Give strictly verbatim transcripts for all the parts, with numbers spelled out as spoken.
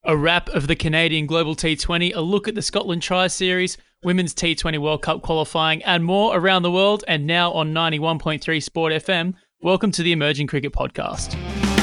A wrap of the Canadian Global T twenty, a look at the Scotland Tri-Series, Women's T twenty World Cup qualifying, and more around the world, and now on ninety-one point three Sport F M. Welcome to the Emerging Cricket Podcast.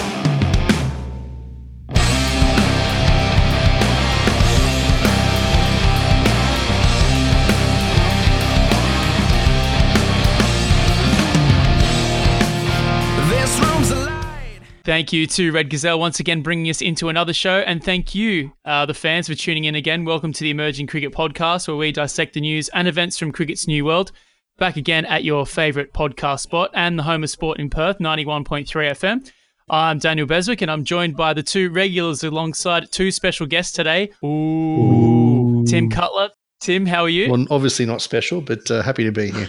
Thank you to Red Gazelle once again bringing us into another show, and thank you, uh, the fans, for tuning in again. Welcome to the Emerging Cricket Podcast, where we dissect the news and events from cricket's new world. Back again at your favourite podcast spot and the home of sport in Perth, ninety-one point three F M. I'm Daniel Beswick, and I'm joined by the two regulars alongside two special guests today. Ooh, Ooh. Tim Cutler. Tim, how are you? Well, obviously not special, but uh, happy to be here.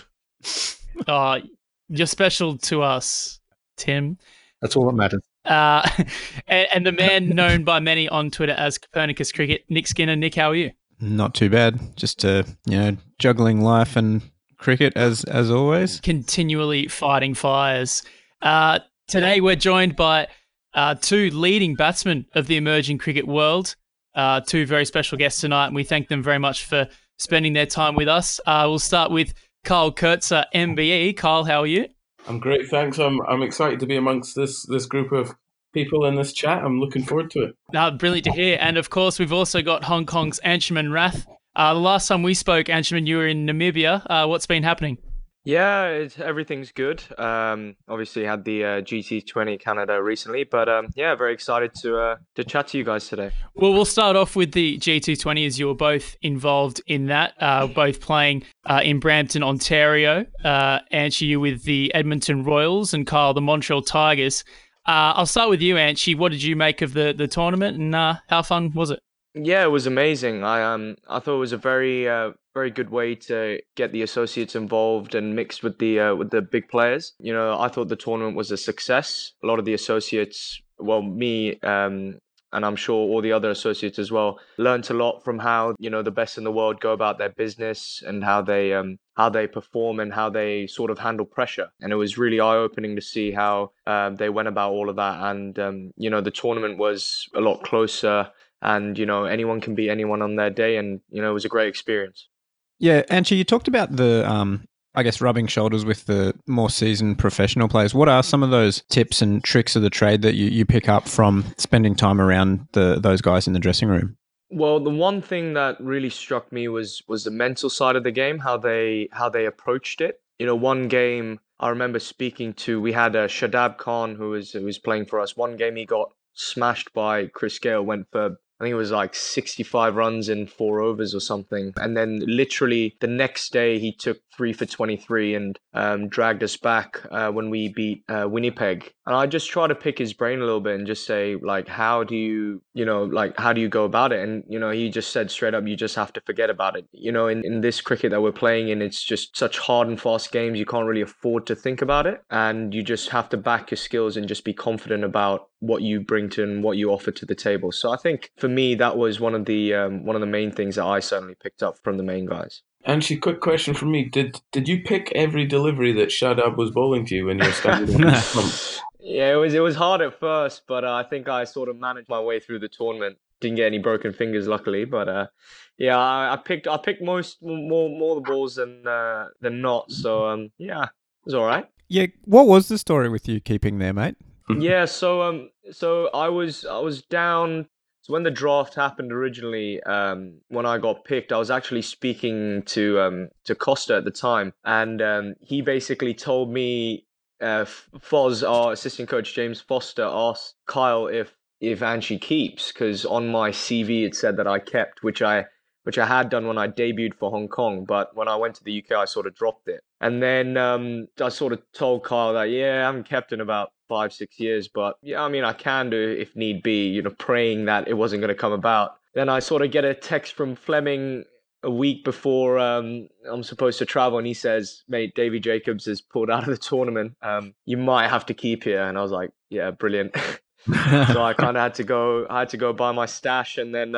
uh, you're special to us, Tim. That's all that matters. Uh, and, and the man known by many on Twitter as Copernicus Cricket, Nick Skinner. Nick, how are you? Not too bad. Just uh, you know, juggling life and cricket as as always. Continually fighting fires. Uh, today we're joined by uh, two leading batsmen of the emerging cricket world. Uh, two very special guests tonight, and we thank them very much for spending their time with us. Uh, we'll start with Kyle Kurtzer, M B E. Kyle, how are you? I'm great, thanks. I'm I'm excited to be amongst this this group of people in this chat. I'm looking forward to it. Uh, brilliant to hear. And of course, we've also got Hong Kong's Anshuman Rath. Uh, the last time we spoke, Anshuman, you were in Namibia. Uh, what's been happening? Yeah, it's, everything's good. Um, obviously had the uh, G T twenty Canada recently, but um, yeah, very excited to uh, to chat to you guys today. Well, we'll start off with the G T twenty, as you were both involved in that, uh, both playing uh, in Brampton, Ontario. Uh, Anshie, you with the Edmonton Royals, and Kyle, the Montreal Tigers. Uh, I'll start with you, Anshie. What did you make of the, the tournament, and uh, how fun was it? Yeah, it was amazing. I um I thought it was a very uh, very good way to get the associates involved and mixed with the uh, with the big players. You know, I thought the tournament was a success. A lot of the associates, well, me um and I'm sure all the other associates as well, learned a lot from how, you know, the best in the world go about their business and how they um how they perform and how they sort of handle pressure. And it was really eye-opening to see how um, they went about all of that. And um, you know, the tournament was a lot closer. And, you know, anyone can beat anyone on their day. And, you know, it was a great experience. Yeah, Anshie, you talked about the, um, I guess, rubbing shoulders with the more seasoned professional players. What are some of those tips and tricks of the trade that you, you pick up from spending time around the those guys in the dressing room? Well, the one thing that really struck me was was the mental side of the game, how they how they approached it. You know, one game I remember speaking to, we had uh, Shadab Khan, who was, who was playing for us. One game he got smashed by Chris Gale, went for, I think it was like sixty-five runs in four overs or something. And then literally the next day he took three for twenty-three and um, dragged us back uh, when we beat uh, Winnipeg. And I just try to pick his brain a little bit and just say, like, how do you, you know, like, how do you go about it? And, you know, he just said straight up, you just have to forget about it. You know, in, in this cricket that we're playing in, it's just such hard and fast games. You can't really afford to think about it. And you just have to back your skills and just be confident about what you bring to and what you offer to the table. So I think for me, that was one of the um, one of the main things that I certainly picked up from the main guys. Anshie, quick question from me. Did did you pick every delivery that Shadab was bowling to you when you were standing on the stump? Yeah, it was it was hard at first, but uh, I think I sort of managed my way through the tournament. Didn't get any broken fingers, luckily, but uh, yeah, I, I picked I picked most more more the balls than uh, than not. So um, yeah, it was all right. Yeah, what was the story with you keeping there, mate? yeah, so um, so I was I was down. So when the draft happened originally, um, when I got picked, I was actually speaking to um, to Costa at the time, and um, he basically told me, uh, Foz, our assistant coach James Foster, asked Kyle if if Anshie keeps, because on my C V it said that I kept, which I which I had done when I debuted for Hong Kong, but when I went to the U K, I sort of dropped it. And then um, I sort of told Kyle that, yeah, I haven't kept in about five, six years, but yeah, I mean, I can do if need be, you know, praying that it wasn't going to come about. Then I sort of get a text from Fleming a week before um, I'm supposed to travel, and he says, mate, Davy Jacobs has pulled out of the tournament. Um, you might have to keep here. And I was like, yeah, brilliant. So I kind of had to go, I had to go buy my stash, and then um,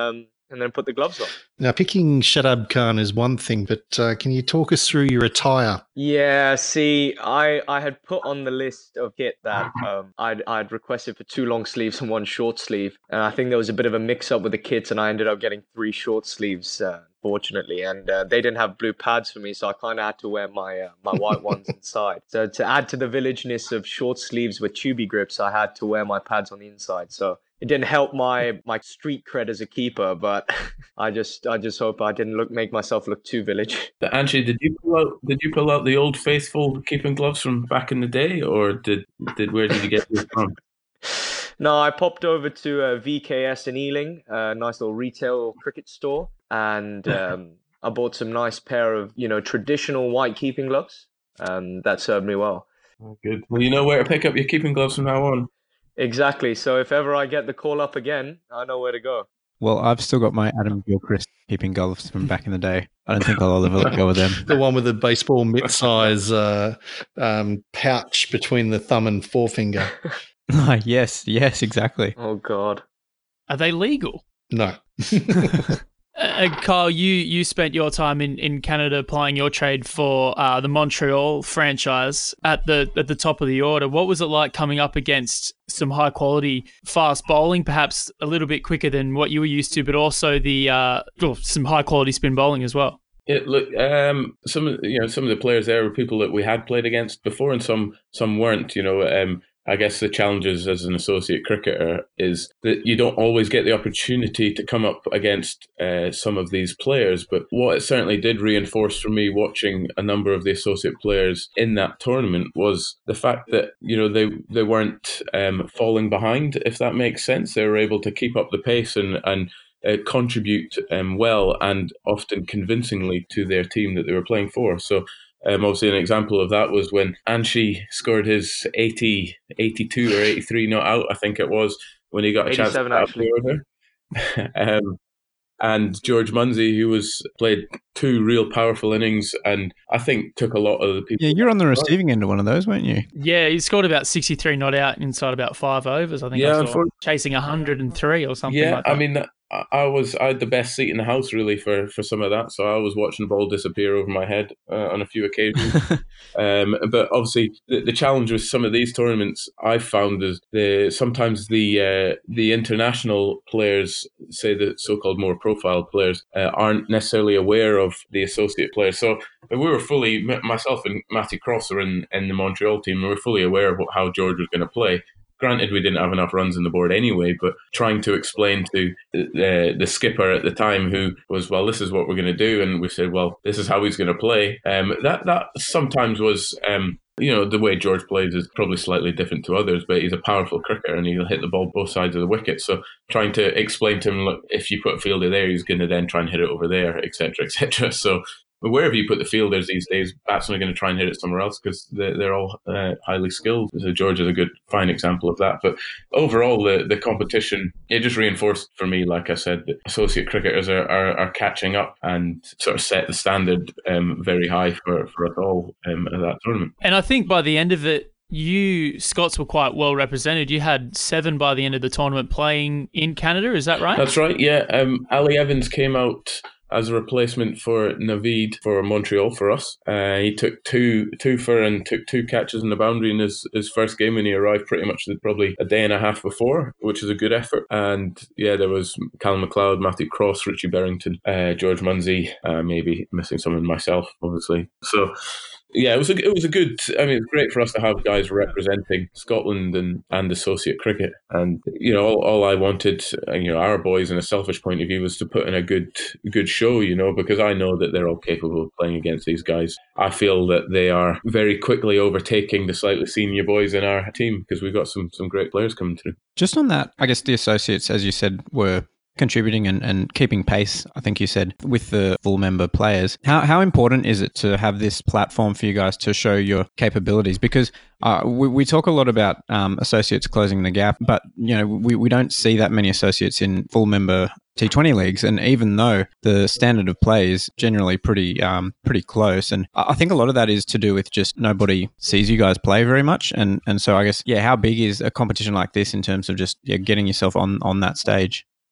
and then put the gloves on. Now, picking Shadab Khan is one thing, but uh, can you talk us through your attire? Yeah, see, I, I had put on the list of kit that um, I'd, I'd requested for two long sleeves and one short sleeve. And I think there was a bit of a mix-up with the kits, and I ended up getting three short sleeves, uh, fortunately. And uh, they didn't have blue pads for me, so I kind of had to wear my uh, my white ones inside. So to add to the villageness of short sleeves with tubey grips, I had to wear my pads on the inside. So it didn't help my my street cred as a keeper, but I just I just hope I didn't look make myself look too village. Angie, did you pull out did you pull out the old faithful keeping gloves from back in the day, or did did where did you get these from? No, I popped over to uh, V K S in Ealing, a nice little retail cricket store, and um, I bought some nice pair of you know traditional white keeping gloves, and that served me well. Oh, good. Well, you know where to pick up your keeping gloves from now on. Exactly. So if ever I get the call up again, I know where to go. Well, I've still got my Adam Gilchrist keeping gloves from back in the day. I don't think I'll ever let go of them. The one with the baseball mitt-size uh, um, pouch between the thumb and forefinger. yes, yes, exactly. Oh, God. Are they legal? No. Uh, Kyle, you, you spent your time in, in Canada playing your trade for uh, the Montreal franchise at the at the top of the order. What was it like coming up against some high quality fast bowling, perhaps a little bit quicker than what you were used to, but also the uh, well, some high quality spin bowling as well? It look um, some of you know some of the players there were people that we had played against before, and some some weren't. You know. Um, I guess the challenges as an associate cricketer is that you don't always get the opportunity to come up against uh, some of these players. But what it certainly did reinforce for me watching a number of the associate players in that tournament was the fact that, you know, they, they weren't um, falling behind, if that makes sense. They were able to keep up the pace and, and uh, contribute um, well and often convincingly to their team that they were playing for. So Um, obviously, an example of that was when Anshi scored his eighty, eighty-two or eighty-three not out, I think it was, when he got a chance to actually. order. um, and George Munsey, who was played two real powerful innings, and I think took a lot of the people. Yeah, you're on the receiving end of one of those, weren't you? Yeah, he scored about sixty-three not out inside about five overs, I think. Yeah, I saw, chasing one hundred three or something yeah, like that. I mean, I was I had the best seat in the house really for, for some of that, so I was watching the ball disappear over my head uh, on a few occasions. um, but obviously, the, the challenge with some of these tournaments I've found is the sometimes the uh, the international players, say the so-called more profile players, uh, aren't necessarily aware of the associate players. So we were fully, myself and Matty Cross are in, in the Montreal team, and we were fully aware of what, how George was going to play. Granted, we didn't have enough runs on the board anyway, but trying to explain to the, the skipper at the time, who was, well, this is what we're going to do, and we said, well, this is how he's going to play. Um, that that sometimes was, um, you know, the way George plays is probably slightly different to others, but he's a powerful cricketer and he'll hit the ball both sides of the wicket. So trying to explain to him, look, if you put a fielder there, he's going to then try and hit it over there, et cetera, et cetera. So but wherever you put the fielders these days, batsmen are going to try and hit it somewhere else because they're, they're all uh, highly skilled. So George is a good, fine example of that. But overall, the, the competition, it just reinforced for me, like I said, that associate cricketers are, are, are catching up and sort of set the standard um, very high for, for us all um, at that tournament. And I think by the end of it, you Scots were quite well represented. You had seven by the end of the tournament playing in Canada. Is that right? That's right, yeah. Um, Ali Evans came out as a replacement for Naveed for Montreal for us. Uh, he took two two for and took two catches in the boundary in his, his first game when he arrived pretty much probably a day and a half before, which is a good effort. And yeah, there was Callum McLeod, Matthew Cross, Richie Berrington, uh, George Munsey, uh, maybe missing someone myself, obviously. So yeah, it was a it was a good. I mean, it's great for us to have guys representing Scotland and, and associate cricket. And you know, all, all I wanted, and you know, our boys, in a selfish point of view, was to put in a good good show. You know, because I know that they're all capable of playing against these guys. I feel that they are very quickly overtaking the slightly senior boys in our team because we've got some some great players coming through. Just on that, I guess the associates, as you said, were contributing and, and keeping pace, I think you said, with the full member players. How how important is it to have this platform for you guys to show your capabilities? Because uh, we, we talk a lot about um, associates closing the gap, but you know we, we don't see that many associates in full member T twenty leagues, and even though the standard of play is generally pretty um, pretty close, and I think a lot of that is to do with just nobody sees you guys play very much, and and so I guess, yeah, how big is a competition like this in terms of just yeah, getting yourself on, on that stage?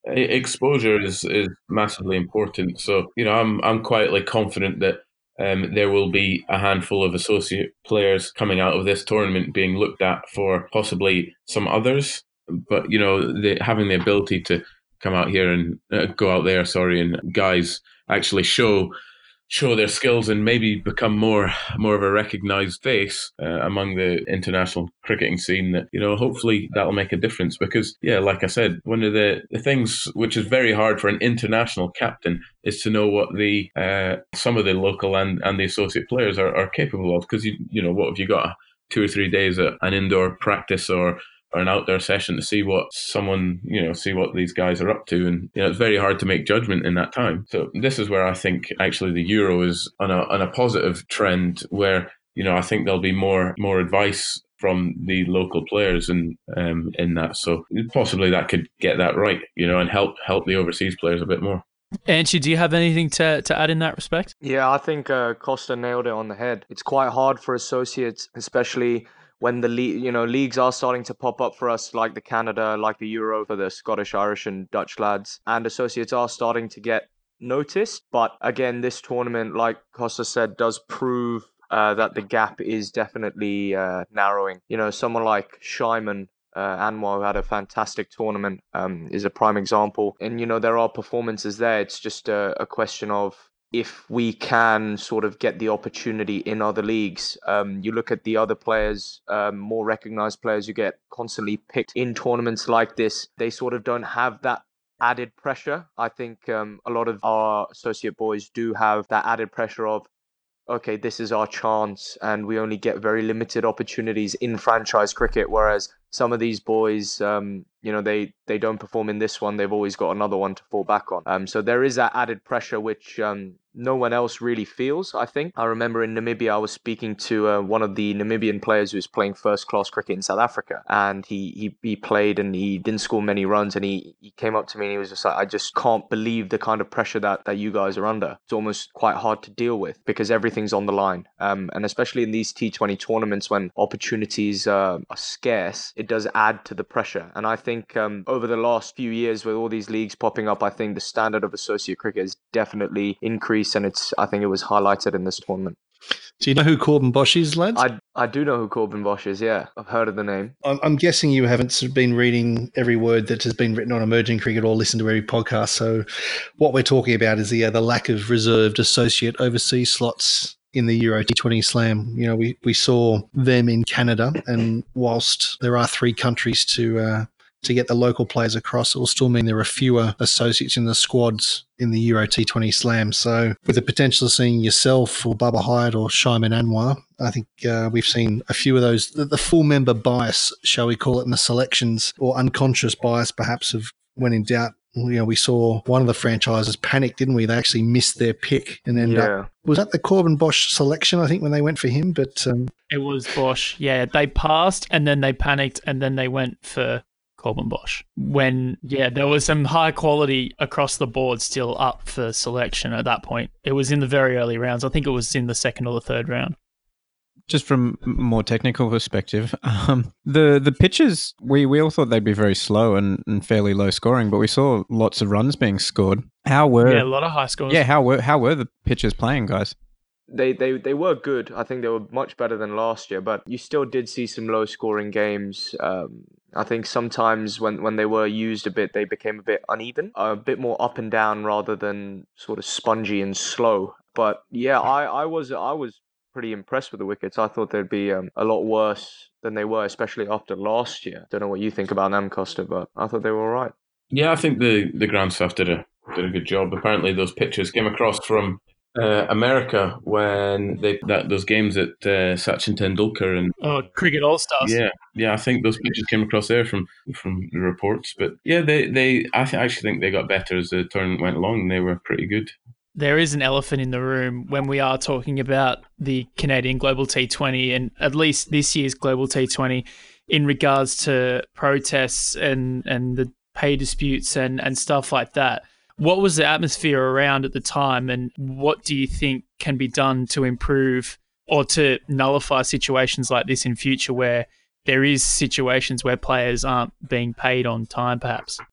exposure is, is massively important. So, you know, I'm I'm quietly confident that um, there will be a handful of associate players coming out of this tournament being looked at for possibly some others. But, you know, the, having the ability to come out here and uh, go out there, sorry, and guys actually show show their skills and maybe become more more of a recognised face uh, among the international cricketing scene, that, you know, hopefully that'll make a difference. Because, yeah, like I said, one of the, the things which is very hard for an international captain is to know what the uh, some of the local and, and the associate players are, are capable of. Because, you, you know, what have you got? Two or three days at an indoor practice or or an outdoor session to see what someone, you know, see what these guys are up to. And, you know, it's very hard to make judgment in that time. So this is where I think actually the Euro is on a on a positive trend where, you know, I think there'll be more more advice from the local players and um, in that. So possibly that could get that right, you know, and help help the overseas players a bit more. Anchi, do you have anything to, to add in that respect? Yeah, I think uh, Costa nailed it on the head. It's quite hard for associates, especially when the le- you know leagues are starting to pop up for us, like the Canada, like the Euro for the Scottish, Irish and Dutch lads, and associates are starting to get noticed. But again, this tournament, like Costa said, does prove uh, that the gap is definitely uh, narrowing. You know, someone like Shaiman uh, Anwar, who had a fantastic tournament, um, is a prime example. And, you know, there are performances there. It's just a, a question of if we can sort of get the opportunity in other leagues. Um, you look at the other players, um, more recognized players who get constantly picked in tournaments like this, they sort of don't have that added pressure. I think um, a lot of our associate boys do have that added pressure of, okay, this is our chance and we only get very limited opportunities in franchise cricket, whereas some of these boys, um, you know, they, they don't perform in this one. They've always got another one to fall back on. Um, so there is that added pressure, which um, no one else really feels, I think. I remember in Namibia, I was speaking to uh, one of the Namibian players who was playing first-class cricket in South Africa. And he, he, he played and he didn't score many runs. And he, he came up to me and he was just like, I just can't believe the kind of pressure that, that you guys are under. It's almost quite hard to deal with because everything's on the line. Um, and especially in these T twenty tournaments when opportunities uh, are scarce, it does add to the pressure. And I think um, over the last few years with all these leagues popping up, I think the standard of associate cricket has definitely increased, and it's I think it was highlighted in this tournament. Do you know who Corbin Bosch is, lads? I, I do know who Corbin Bosch is, yeah. I've heard of the name. I'm, I'm guessing you haven't been reading every word that has been written on Emerging Cricket or listened to every podcast. So what we're talking about is the, uh, the lack of reserved associate overseas slots in the Euro T twenty Slam. You know, we, we saw them in Canada, and whilst there are three countries to uh, to get the local players across, it will still mean there are fewer associates in the squads in the Euro T twenty Slam. So with the potential of seeing yourself or Bubba Hyatt or Shaiman Anwar, I think uh, we've seen a few of those. The, the full member bias, shall we call it, in the selections, or unconscious bias perhaps, of when in doubt. You know, we saw one of the franchises panic, didn't we? They actually missed their pick and ended Yeah. up. Was that the Corbin Bosch selection, I think, when they went for him? But um, It was Bosch. Yeah, they passed and then they panicked and then they went for Corbin Bosch. When, yeah, there was some high quality across the board still up for selection at that point. It was in the very early rounds. I think it was in the second or the third round. Just from a more technical perspective, um, the the pitches, we, we all thought they'd be very slow and, and fairly low scoring, but we saw lots of runs being scored. How were Yeah, a lot of high scores. yeah how were how were the pitches playing, guys? They, they they were good. I think they were much better than last year, but you still did see some low scoring games. Um, I think sometimes when, when they were used a bit, they became a bit uneven, a bit more up and down rather than sort of spongy and slow. But yeah, I, I was I was pretty impressed with the wickets. I thought they'd be um, a lot worse than they were, especially after last year. Don't know what you think about them, Costa, but I thought they were all right. Yeah, I think the, the ground staff did a did a good job. Apparently, those pictures came across from uh, America when they that those games at uh, Sachin Tendulkar and Oh, Cricket All Stars. yeah, yeah. I think those pictures came across there from from the reports. But yeah, they they I th- actually think they got better as the tournament went along. And they were pretty good. There is an elephant in the room when we are talking about the Canadian Global T twenty and at least this year's Global T twenty in regards to protests and, and the pay disputes and, and stuff like that. What was the atmosphere around at the time, and what do you think can be done to improve or to nullify situations like this in future where there is situations where players aren't being paid on time, perhaps?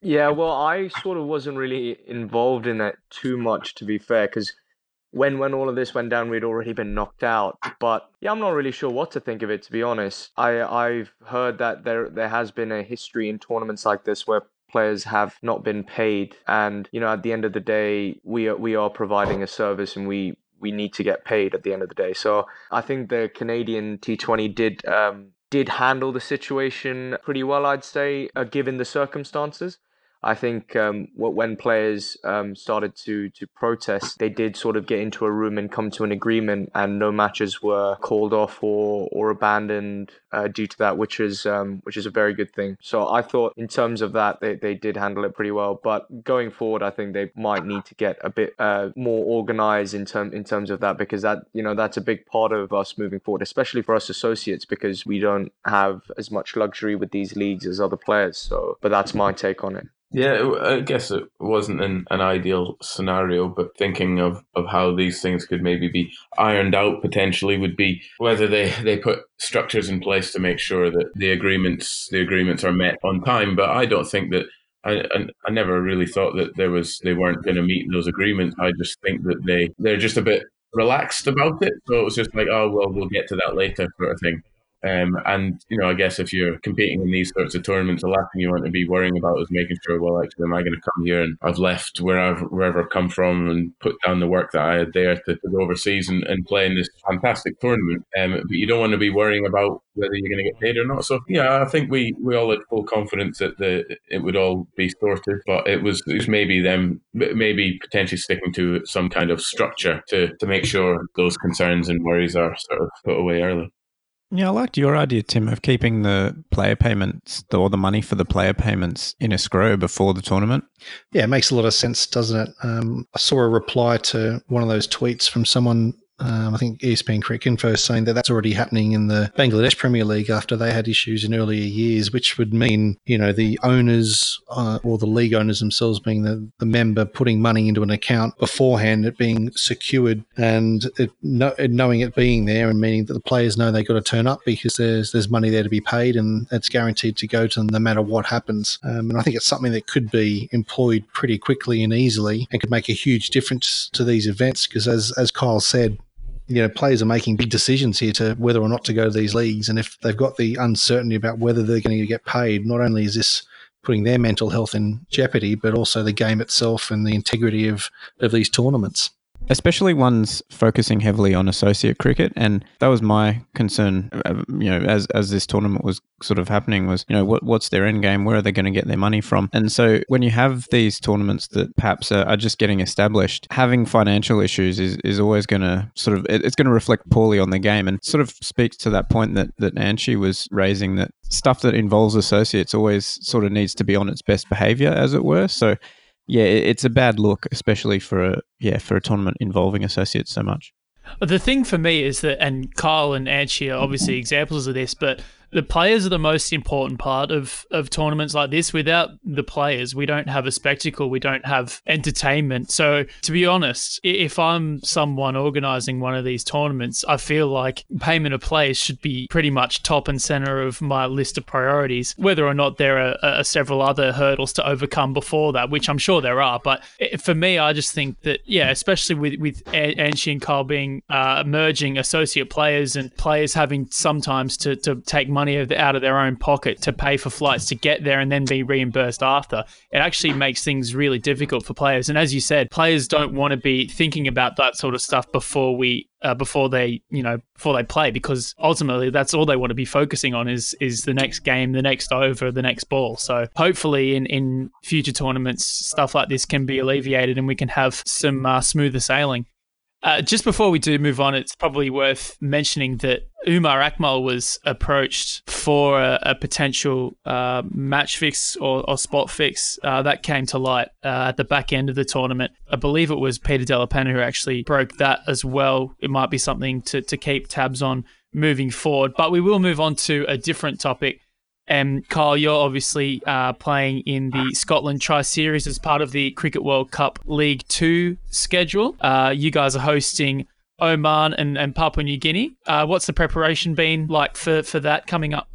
Yeah, well, I sort of wasn't really involved in that too much, to be fair, because when when all of this went down, we'd already been knocked out. But yeah, I'm not really sure what to think of it, to be honest. I I've heard that there there has been a history in tournaments like this where players have not been paid, and you know, at the end of the day, we are we are providing a service, and we we need to get paid at the end of the day. So I think the Canadian T twenty did um did handle the situation pretty well, I'd say, uh, given the circumstances. I think um, when players um, started to to protest, they did sort of get into a room and come to an agreement, and no matches were called off or or abandoned uh, due to that, which is um, which is a very good thing. So I thought in terms of that, they, they did handle it pretty well. But going forward, I think they might need to get a bit uh, more organized in term in terms of that, because that you know that's a big part of us moving forward, especially for us associates, because we don't have as much luxury with these leagues as other players. So, but that's my take on it. Yeah, I guess it wasn't an, an ideal scenario, but thinking of, of how these things could maybe be ironed out potentially would be whether they, they put structures in place to make sure that the agreements the agreements are met on time. But I don't think that I I, I never really thought that there was they weren't going to meet those agreements. I just think that they they're just a bit relaxed about it. So it was just like, oh well, we'll get to that later, sort of thing. Um, and, you know, I guess if you're competing in these sorts of tournaments, the last thing you want to be worrying about is making sure, well, actually, am I going to come here and I've left wherever, wherever I've come from and put down the work that I had there to, to go overseas and, and play in this fantastic tournament. Um, but you don't want to be worrying about whether you're going to get paid or not. So, yeah, I think we, we all had full confidence that the it would all be sorted. But it was, it was maybe them, maybe potentially sticking to some kind of structure to, to make sure those concerns and worries are sort of put away early. Yeah, I liked your idea, Tim, of keeping the player payments or the money for the player payments in escrow before the tournament. Yeah, it makes a lot of sense, doesn't it? Um, I saw a reply to one of those tweets from someone, um, I think E S P N Cricket Info, saying that that's already happening in the Bangladesh Premier League after they had issues in earlier years, which would mean, you know, the owners uh, or the league owners themselves being the, the member putting money into an account beforehand, it being secured and it, no, knowing it being there, and meaning that the players know they've got to turn up because there's there's money there to be paid and it's guaranteed to go to them no matter what happens. Um, and I think it's something that could be employed pretty quickly and easily and could make a huge difference to these events because, as as Kyle said, you know, players are making big decisions here to whether or not to go to these leagues. And if they've got the uncertainty about whether they're going to get paid, not only is this putting their mental health in jeopardy, but also the game itself and the integrity of, of these tournaments. Especially ones focusing heavily on associate cricket. And that was my concern, you know, as as this tournament was sort of happening was, you know, what what's their end game? Where are they going to get their money from? And so when you have these tournaments that perhaps are, are just getting established, having financial issues is, is always going to sort of, it, it's going to reflect poorly on the game, and sort of speaks to that point that, that Anshi was raising, that stuff that involves associates always sort of needs to be on its best behavior, as it were. So yeah, it's a bad look, especially for a yeah for a tournament involving associates so much. The thing for me is that, and Kyle and Anshi are obviously examples of this, but the players are the most important part of, of tournaments like this. Without the players, we don't have a spectacle. We don't have entertainment. So to be honest, if I'm someone organising one of these tournaments, I feel like payment of players should be pretty much top and centre of my list of priorities, whether or not there are, are several other hurdles to overcome before that, which I'm sure there are. But for me, I just think that, yeah, especially with, with Anshi and Kyle being uh, merging associate players and players having sometimes to, to take money out of their own pocket to pay for flights to get there and then be reimbursed after, it actually makes things really difficult for players. And as you said, players don't want to be thinking about that sort of stuff before we uh, before they you know before they play, because ultimately that's all they want to be focusing on is is the next game, the next over, the next ball. So hopefully in in future tournaments stuff like this can be alleviated and we can have some uh, smoother sailing. Uh, just before we do move on, it's probably worth mentioning that Umar Akmal was approached for a, a potential uh, match fix or, or spot fix. Uh, that came to light uh, at the back end of the tournament. I believe it was Peter Delapenna who actually broke that as well. It might be something to, to keep tabs on moving forward. But we will move on to a different topic. And Kyle, you're obviously uh, playing in the Scotland Tri-Series as part of the Cricket World Cup League Two schedule. Uh, you guys are hosting Oman and, and Papua New Guinea. Uh, what's the preparation been like for, for that coming up?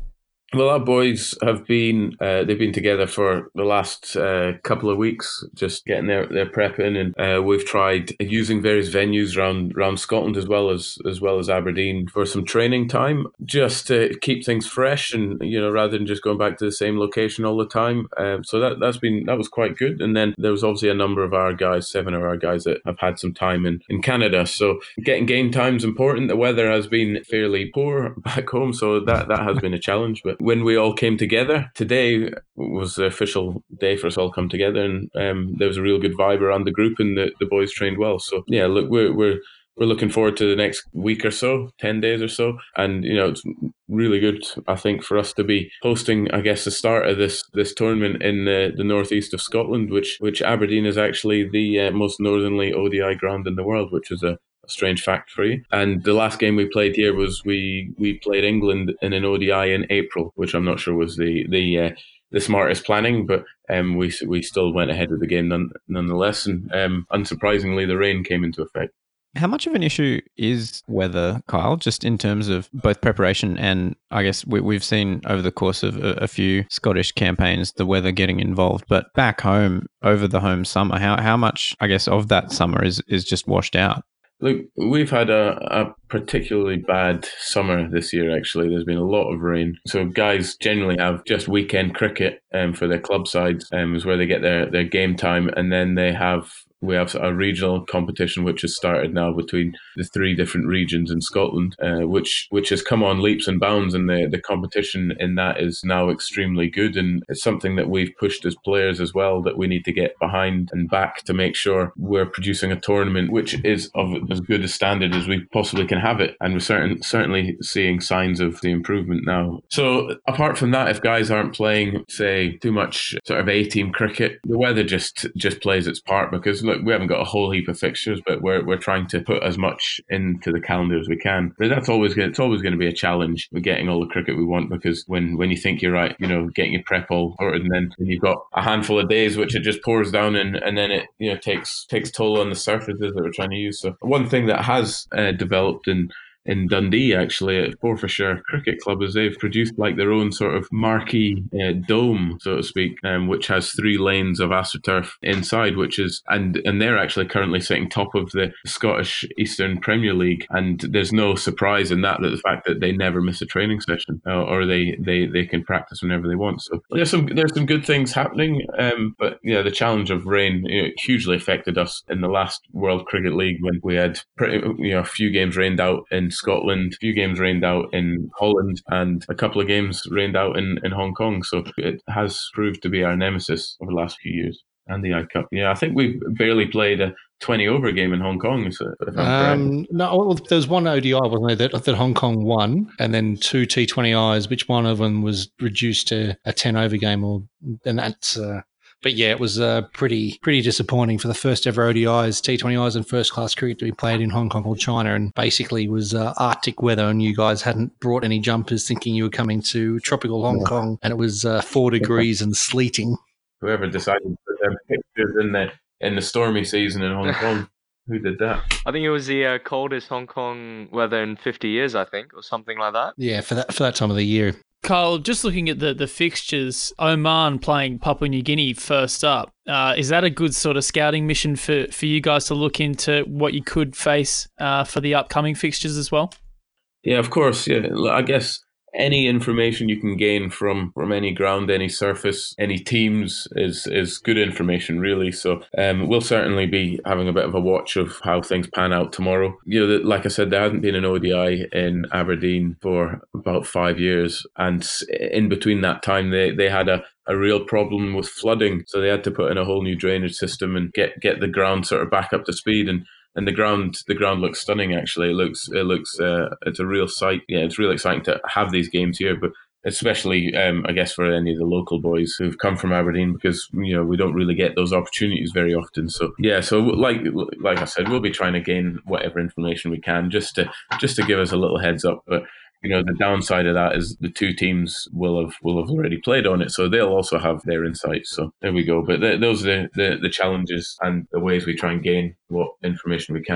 Well, our boys have been, uh, they've been together for the last uh, couple of weeks, just getting their, their prep in. And uh, we've tried using various venues around, around Scotland as well as as well as Aberdeen for some training time, just to keep things fresh and, you know, rather than just going back to the same location all the time. Um, so that, that's been, that was quite good. And then there was obviously a number of our guys, seven of our guys that have had some time in, in Canada. So getting game time's important. The weather has been fairly poor back home, so that, that has been a challenge. But when we all came together, today was the official day for us all come together, and um, there was a real good vibe around the group, and the, the boys trained well. So yeah, look, we're we're we're looking forward to the next week or so, ten days or so, and you know it's really good, I think, for us to be hosting, I guess, the start of this this tournament in the, the northeast of Scotland, which which Aberdeen is actually the uh, most northerly O D I ground in the world, which is a strange fact for you. And the last game we played here was we we played England in an O D I in April, which I'm not sure was the the uh, the smartest planning, but um, we we still went ahead with the game none, nonetheless. And um, unsurprisingly, the rain came into effect. How much of an issue is weather, Kyle, just in terms of both preparation and I guess we, we've seen over the course of a, a few Scottish campaigns, the weather getting involved, but back home over the home summer, how, how much, I guess, of that summer is, is just washed out? Look, we've had a, a particularly bad summer this year, actually. There's been a lot of rain. So guys generally have just weekend cricket um, for their club sides, um, is where they get their, their game time. And then they have we have a regional competition which has started now between the three different regions in Scotland, uh, which which has come on leaps and bounds, and the, the competition in that is now extremely good, and it's something that we've pushed as players as well, that we need to get behind and back to make sure we're producing a tournament which is of as good a standard as we possibly can have it, and we're certain, certainly seeing signs of the improvement now. So apart from that, if guys aren't playing, say, too much sort of A-team cricket, the weather just just plays its part, because look, we haven't got a whole heap of fixtures, but we're we're trying to put as much into the calendar as we can. But that's always going it's always going to be a challenge with getting all the cricket we want, because when, when you think you're right, you know, getting your prep all sorted, and then you've got a handful of days which it just pours down, and, and then it you know takes takes toll on the surfaces that we're trying to use. So one thing that has uh, developed in in Dundee, actually, at Forfarshire Cricket Club, is they've produced like their own sort of marquee uh, dome, so to speak, um, which has three lanes of AstroTurf inside, which is, and and they're actually currently sitting top of the Scottish Eastern Premier League, and there's no surprise in that, that the fact that they never miss a training session, uh, or they, they, they can practice whenever they want. So there's some there's some good things happening, um, but yeah, the challenge of rain, you know, hugely affected us in the last World Cricket League, when we had pretty, you know, a few games rained out in Scotland, a few games rained out in Holland, and a couple of games rained out in, in Hong Kong. So it has proved to be our nemesis over the last few years. And the I Cup. Yeah, I think we've barely played a twenty over game in Hong Kong. So if I'm um, no, well, there was one O D I, wasn't there, that, that Hong Kong won, and then two T twenty Is, which one of them was reduced to a ten over game, or and that's. Uh, But yeah, it was uh, pretty pretty disappointing for the first ever O D Is, T twenty Is and first class cricket to be played in Hong Kong or China, and basically was uh, Arctic weather, and you guys hadn't brought any jumpers thinking you were coming to tropical Hong Kong, and it was uh, four degrees and sleeting. Whoever decided to put their pictures in the, in the stormy season in Hong Kong, who did that? I think it was the uh, coldest Hong Kong weather in fifty years, I think, or something like that. Yeah, for that for that time of the year. Carl, just looking at the, the fixtures, Oman playing Papua New Guinea first up. Uh, is that a good sort of scouting mission for, for you guys to look into what you could face uh, for the upcoming fixtures as well? Yeah, of course. Yeah, I guess any information you can gain from, from any ground, any surface, any teams is is good information, really. So um, we'll certainly be having a bit of a watch of how things pan out tomorrow. You know, like I said, there hasn't been an O D I in Aberdeen for about five years. And in between that time, they, they had a, a real problem with flooding. So they had to put in a whole new drainage system and get, get the ground sort of back up to speed. And And the ground, the ground looks stunning. Actually, it looks, it looks, uh, it's a real sight. Yeah, it's really exciting to have these games here, but especially, um, I guess, for any of the local boys who've come from Aberdeen, because you know we don't really get those opportunities very often. So yeah, so like, like I said, we'll be trying to gain whatever information we can, just to, just to give us a little heads up. But you know, the downside of that is the two teams will have will have already played on it, so they'll also have their insights. So there we go. But th- those are the, the, the challenges and the ways we try and gain what information we can.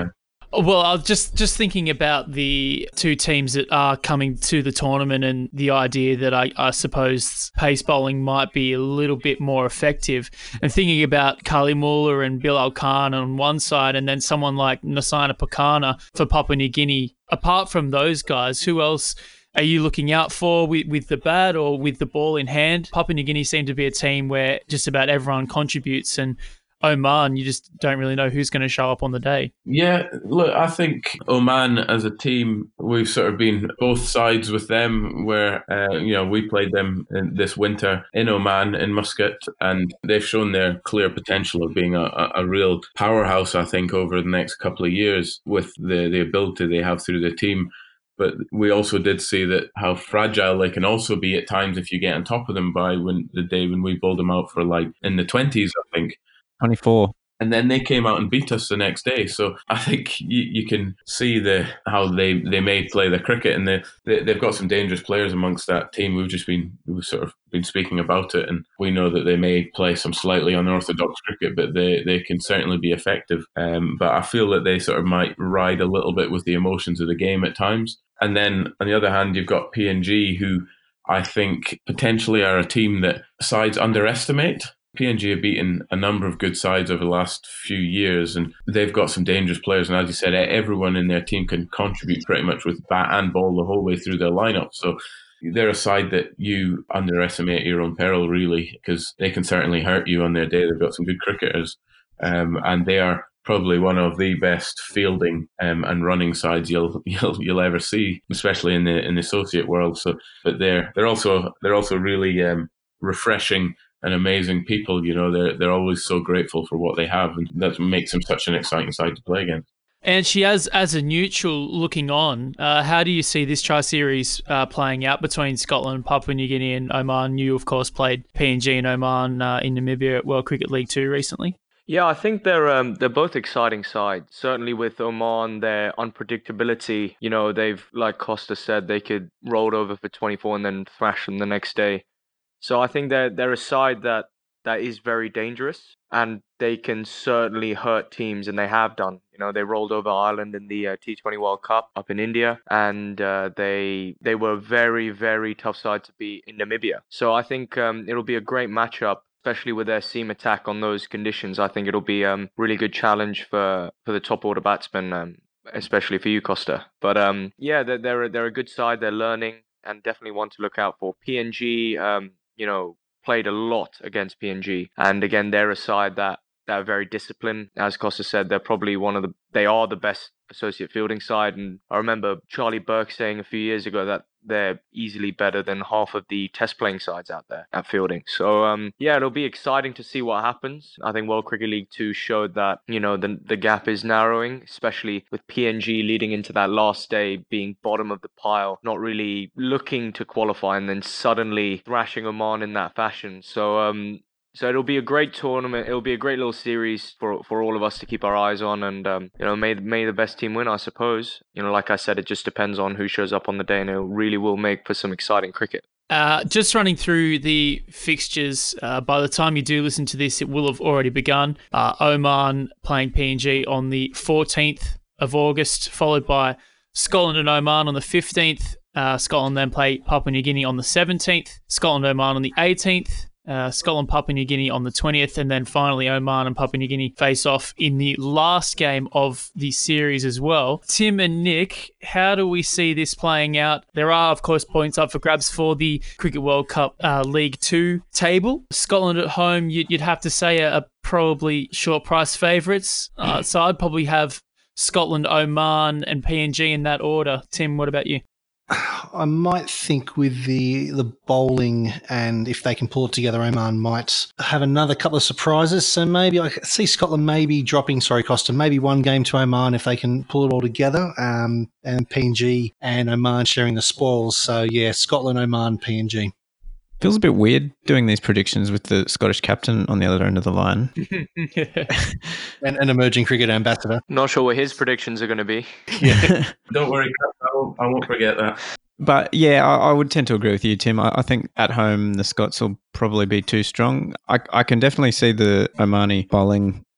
Well, I was just just thinking about the two teams that are coming to the tournament and the idea that I, I suppose pace bowling might be a little bit more effective. And thinking about Kali Muller and Bilal Khan on one side and then someone like Nasina Pakana for Papua New Guinea. Apart from those guys, who else are you looking out for with, with the bat or with the ball in hand? Papua New Guinea seem to be a team where just about everyone contributes, and Oman, you just don't really know who's going to show up on the day. Yeah, look, I think Oman as a team, we've sort of been both sides with them where, uh, you know, we played them in this winter in Oman, in Muscat, and they've shown their clear potential of being a, a real powerhouse, I think, over the next couple of years with the, the ability they have through the team. But we also did see that how fragile they can also be at times if you get on top of them by when the day when we bowled them out for like in the twenties, I think. twenty-four. And then they came out and beat us the next day. So I think you, you can see the how they, they may play their cricket, and they, they they've got some dangerous players amongst that team. We've just been we've sort of been speaking about it, and we know that they may play some slightly unorthodox cricket, but they, they can certainly be effective. Um, but I feel that they sort of might ride a little bit with the emotions of the game at times. And then on the other hand, you've got P N G, who I think potentially are a team that sides underestimate. P N G have beaten a number of good sides over the last few years, and they've got some dangerous players. And as you said, everyone in their team can contribute pretty much with bat and ball the whole way through their lineup. So they're a side that you underestimate at your own peril, really, because they can certainly hurt you on their day. They've got some good cricketers, um, and they are probably one of the best fielding um, and running sides you'll you'll you'll ever see, especially in the in the associate world. So, but they're they're also they're also really um, refreshing and amazing people. You know, they're they're always so grateful for what they have, and that makes them such an exciting side to play against. And she, as as a neutral looking on, uh, how do you see this tri-series uh, playing out between Scotland, Papua New Guinea and Oman? You, of course, played P N G and Oman uh, in Namibia at World Cricket League two recently. Yeah, I think they're um, they're both exciting sides. Certainly with Oman, their unpredictability, you know, they've, like Costa said, they could roll over for twenty-four and then thrash them the next day. So I think they're, they're a side that, that is very dangerous, and they can certainly hurt teams, and they have done. You know, they rolled over Ireland in the uh, T twenty World Cup up in India, and uh, they they were a very, very tough side to beat in Namibia. So I think um, it'll be a great matchup, especially with their seam attack on those conditions. I think it'll be a um, really good challenge for, for the top order batsmen, um, especially for you, Costa. But um, yeah, they're, they're, a, they're a good side. They're learning, and definitely one to look out for. P N G, um, you know, played a lot against P N G. And again, they're a side that, that are very disciplined. As Costa said, they're probably one of the, they are the best associate fielding side. And I remember Charlie Burke saying a few years ago that they're easily better than half of the test playing sides out there at fielding. So um, yeah, it'll be exciting to see what happens. I think World Cricket League two showed that, you know, the the gap is narrowing, especially with P N G leading into that last day being bottom of the pile, not really looking to qualify, and then suddenly thrashing Oman in that fashion. So um, So it'll be a great tournament. It'll be a great little series for for all of us to keep our eyes on, and um, you know, may may the best team win, I suppose. You know, like I said, it just depends on who shows up on the day, and it really will make for some exciting cricket. Uh, just running through the fixtures, uh, by the time you do listen to this, it will have already begun. Uh, Oman playing P N G on the fourteenth of August, followed by Scotland and Oman on the fifteenth. Uh, Scotland then play Papua New Guinea on the seventeenth. Scotland Oman on the eighteenth. Uh, Scotland, Papua New Guinea on the twentieth, and then finally Oman and Papua New Guinea face off in the last game of the series as well. Tim and Nick, how do we see this playing out? There are, of course, points up for grabs for the Cricket World Cup uh, League two table. Scotland at home, you'd, you'd have to say, are, are probably short price favourites. Uh, so I'd probably have Scotland, Oman, and P N G in that order. Tim, what about you? I might think with the the bowling, and if they can pull it together, Oman might have another couple of surprises. So maybe I see Scotland maybe dropping, sorry, Costa, maybe one game to Oman if they can pull it all together, um, and P N G and Oman sharing the spoils. So yeah, Scotland, Oman, P N G. Feels a bit weird doing these predictions with the Scottish captain on the other end of the line. and an emerging cricket ambassador. Not sure what his predictions are going to be. Yeah. Don't worry, I won't, I won't forget that. But yeah, I, I would tend to agree with you, Tim. I, I think at home the Scots will probably be too strong. I, I can definitely see the Omani bowling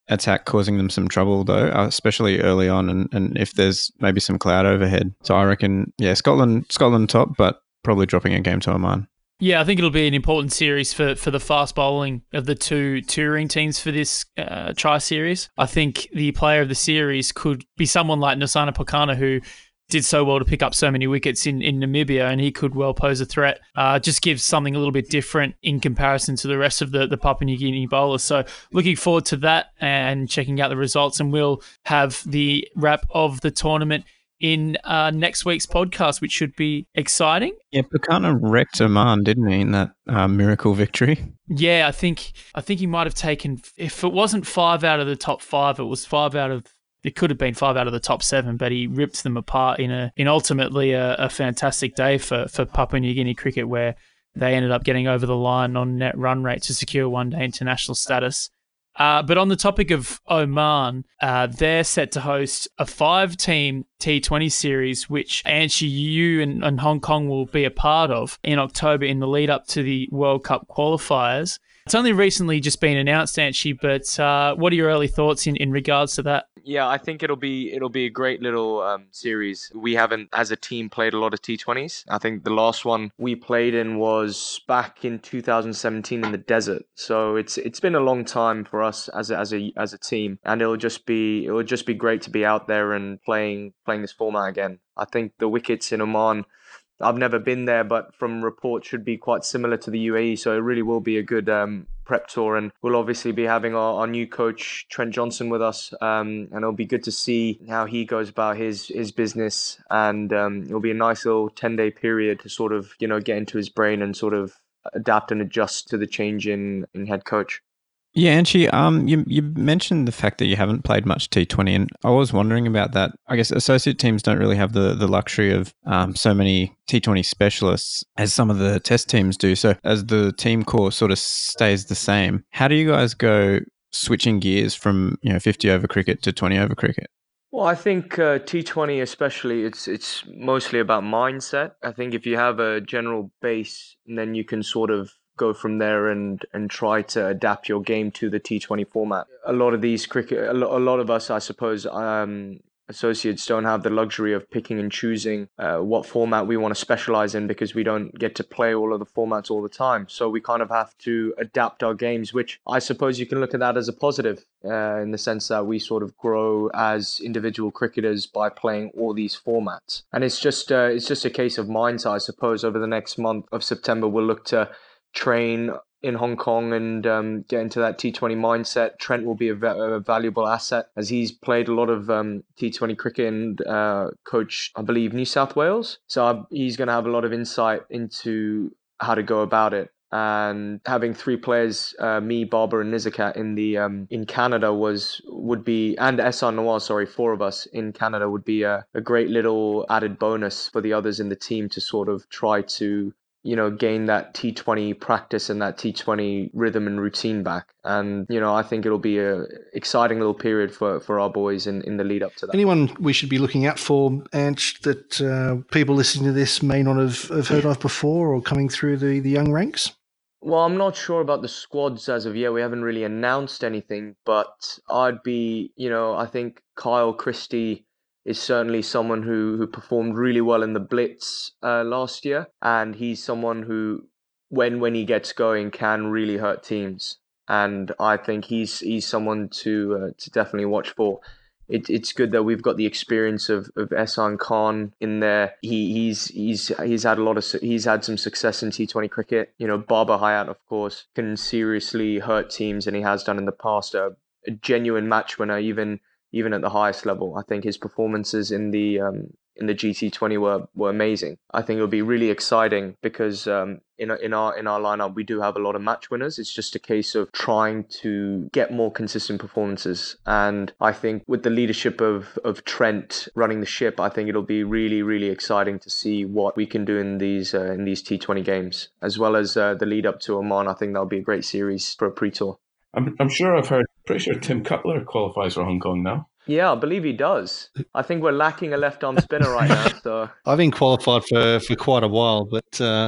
attack causing them some trouble, though, uh, especially early on, and, and if there's maybe some cloud overhead. So I reckon, yeah, Scotland, Scotland top, but probably dropping a game to Oman. Yeah, I think it'll be an important series for, for the fast bowling of the two touring teams for this uh, tri-series. I think the player of the series could be someone like Nosana Pokana, who did so well to pick up so many wickets in, in Namibia, and he could well pose a threat. Uh, just gives something a little bit different in comparison to the rest of the, the Papua New Guinea bowlers. So looking forward to that and checking out the results, and we'll have the wrap of the tournament in uh, next week's podcast, which should be exciting. Yeah, Pokana wrecked Oman, didn't he, in that uh, miracle victory? Yeah, I think I think he might have taken, if it wasn't five out of the top five, it was five out of, it could have been five out of the top seven, but he ripped them apart in a in ultimately a, a fantastic day for, for Papua New Guinea cricket, where they ended up getting over the line on net run rate to secure one-day international status. Uh, but on the topic of Oman, uh, they're set to host a five-team T twenty series, which Anshie, you and, and Hong Kong will be a part of in October in the lead-up to the World Cup qualifiers. It's only recently just been announced, Anshie, but uh, what are your early thoughts in, in regards to that? Yeah, I think it'll be it'll be a great little um, series. We haven't, as a team, played a lot of T twenties. I think the last one we played in was back in two thousand seventeen in the desert. So it's it's been a long time for us as a, as a as a team, and it'll just be it'll just be great to be out there and playing playing this format again. I think the wickets in Oman, I've never been there, but from reports should be quite similar to the U A E. So it really will be a good um, prep tour, and we'll obviously be having our, our new coach Trent Johnson with us, um, and it'll be good to see how he goes about his his business, and um, it'll be a nice little ten day period to sort of, you know, get into his brain and sort of adapt and adjust to the change in, in head coach. Yeah, Anshie, um, you you mentioned the fact that you haven't played much T twenty, and I was wondering about that. I guess associate teams don't really have the, the luxury of um, so many T twenty specialists as some of the test teams do. So as the team core sort of stays the same, how do you guys go switching gears from, you know, fifty over cricket to twenty over cricket? Well, I think uh, T twenty especially, it's it's mostly about mindset. I think if you have a general base, then you can sort of go from there and and try to adapt your game to the T twenty format. A lot of these cricket, a lot, a lot of us, I suppose, um, associates don't have the luxury of picking and choosing uh, what format we want to specialize in, because we don't get to play all of the formats all the time. So we kind of have to adapt our games, which I suppose you can look at that as a positive uh, in the sense that we sort of grow as individual cricketers by playing all these formats. And it's just uh, it's just a case of mindset, I suppose. Over the next month of September, we'll look to train in Hong Kong and um, get into that T twenty mindset. Trent will be a, va- a valuable asset, as he's played a lot of um, T twenty cricket and uh, coached, I believe, New South Wales. So uh, he's going to have a lot of insight into how to go about it. And having three players, uh, me, Barber, and Nizakat in the um, in Canada was would be, and Ehsan Nawaz, sorry, four of us in Canada would be a, a great little added bonus for the others in the team to sort of try to, you know, gain that T twenty practice and that T twenty rhythm and routine back. And, you know, I think it'll be a exciting little period for, for our boys in, in the lead up to that. Anyone we should be looking out for, Anch, that uh, people listening to this may not have, have heard of before or coming through the, the young ranks? Well, I'm not sure about the squads as of yet. We haven't really announced anything, but I'd be, you know, I think Kyle Christie is certainly someone who, who performed really well in the Blitz uh, last year. And he's someone who, when when he gets going, can really hurt teams. And I think he's he's someone to uh, to definitely watch for. It, it's good that we've got the experience of, of Ehsan Khan in there. He he's he's he's had a lot of he's had some success in T twenty cricket. You know, Barber Hayat, of course, can seriously hurt teams, and he has done in the past. A, a genuine match winner, even. Even at the highest level. I think his performances in the um, in the G T twenty were, were amazing. I think it'll be really exciting because um, in in our in our lineup we do have a lot of match winners. It's just a case of trying to get more consistent performances. And I think with the leadership of of Trent running the ship, I think it'll be really really exciting to see what we can do in these uh, in these T twenty games, as well as uh, the lead up to Oman. I think that'll be a great series for a pre-tour. I'm, I'm sure I've heard, pretty sure Tim Cutler qualifies for Hong Kong now. Yeah, I believe he does. I think we're lacking a left arm spinner right now. So I've been qualified for, for quite a while, but uh,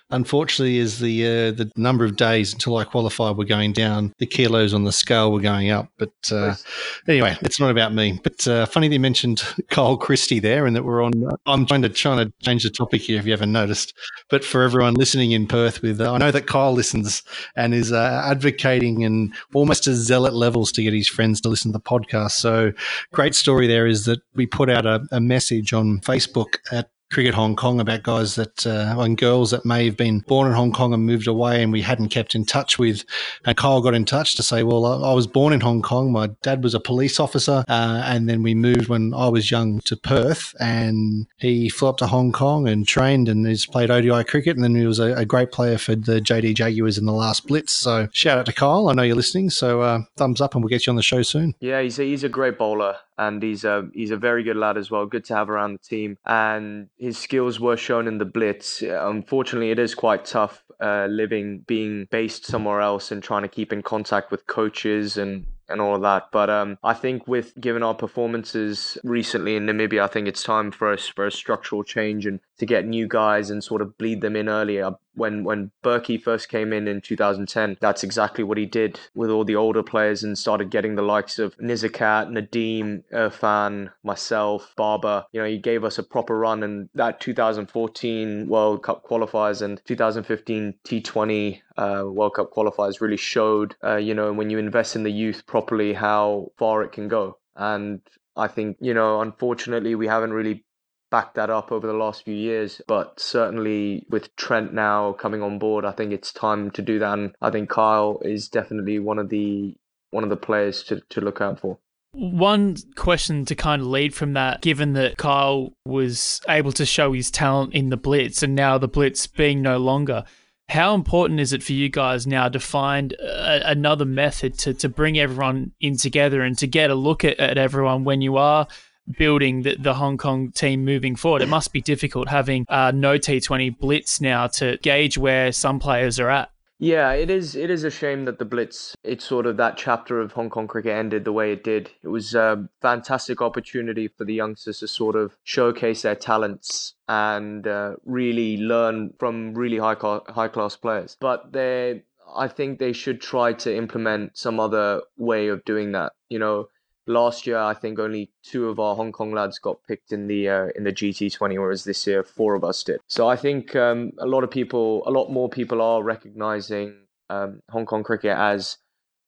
unfortunately, as the uh, the number of days until I qualified were going down, the kilos on the scale were going up. But uh, Nice. anyway, it's not about me. But uh, funny that you mentioned Kyle Christie there, and that we're on. I'm trying to trying to change the topic here, if you haven't noticed. But for everyone listening in Perth, with uh, I know that Kyle listens and is uh, advocating and almost to zealot levels to get his friends to listen to the podcast. So great story there is that we put out a, a message on Facebook at Cricket Hong Kong about guys that uh, and girls that may have been born in Hong Kong and moved away and we hadn't kept in touch with. And Kyle got in touch to say, well, I, I was born in Hong Kong. My dad was a police officer. Uh, and then we moved when I was young to Perth, and he flew up to Hong Kong and trained and has played O D I cricket. And then he was a, a great player for the J D Jaguars in the last Blitz. So shout out to Kyle. I know you're listening. So uh, thumbs up and we'll get you on the show soon. Yeah, he's a, he's a great bowler. And he's a, he's a very good lad as well. Good to have around the team. And his skills were shown in the Blitz. Unfortunately, it is quite tough uh, living, being based somewhere else and trying to keep in contact with coaches and, and all of that. But um, I think with given our performances recently in Namibia, I think it's time for us for a structural change and to get new guys and sort of bleed them in earlier. When when Berkey first came in in two thousand ten, that's exactly what he did with all the older players and started getting the likes of Nizakat, Nadeem, Irfan, myself, Barber. You know, he gave us a proper run, and that two thousand fourteen World Cup qualifiers and two thousand fifteen T twenty uh, World Cup qualifiers really showed, uh, you know, when you invest in the youth properly, how far it can go. And I think, you know, unfortunately, we haven't really backed that up over the last few years, but certainly with Trent now coming on board, I think it's time to do that. And I think Kyle is definitely one of the one of the players to, to look out for. One question to kind of lead from that, given that Kyle was able to show his talent in the Blitz and now the Blitz being no longer, how important is it for you guys now to find a, another method to, to bring everyone in together and to get a look at, at everyone when you are building the, the Hong Kong team moving forward? It must be difficult having uh, no T twenty Blitz now to gauge where some players are at. Yeah, it is It is a shame that the Blitz, it's sort of that chapter of Hong Kong cricket ended the way it did. It was a fantastic opportunity for the youngsters to sort of showcase their talents and uh, really learn from really high high class players. But they, I think they should try to implement some other way of doing that. You know, last year, I think only two of our Hong Kong lads got picked in the uh, in the G T twenty, whereas this year four of us did. So I think um, a lot of people, a lot more people are recognizing um, Hong Kong cricket as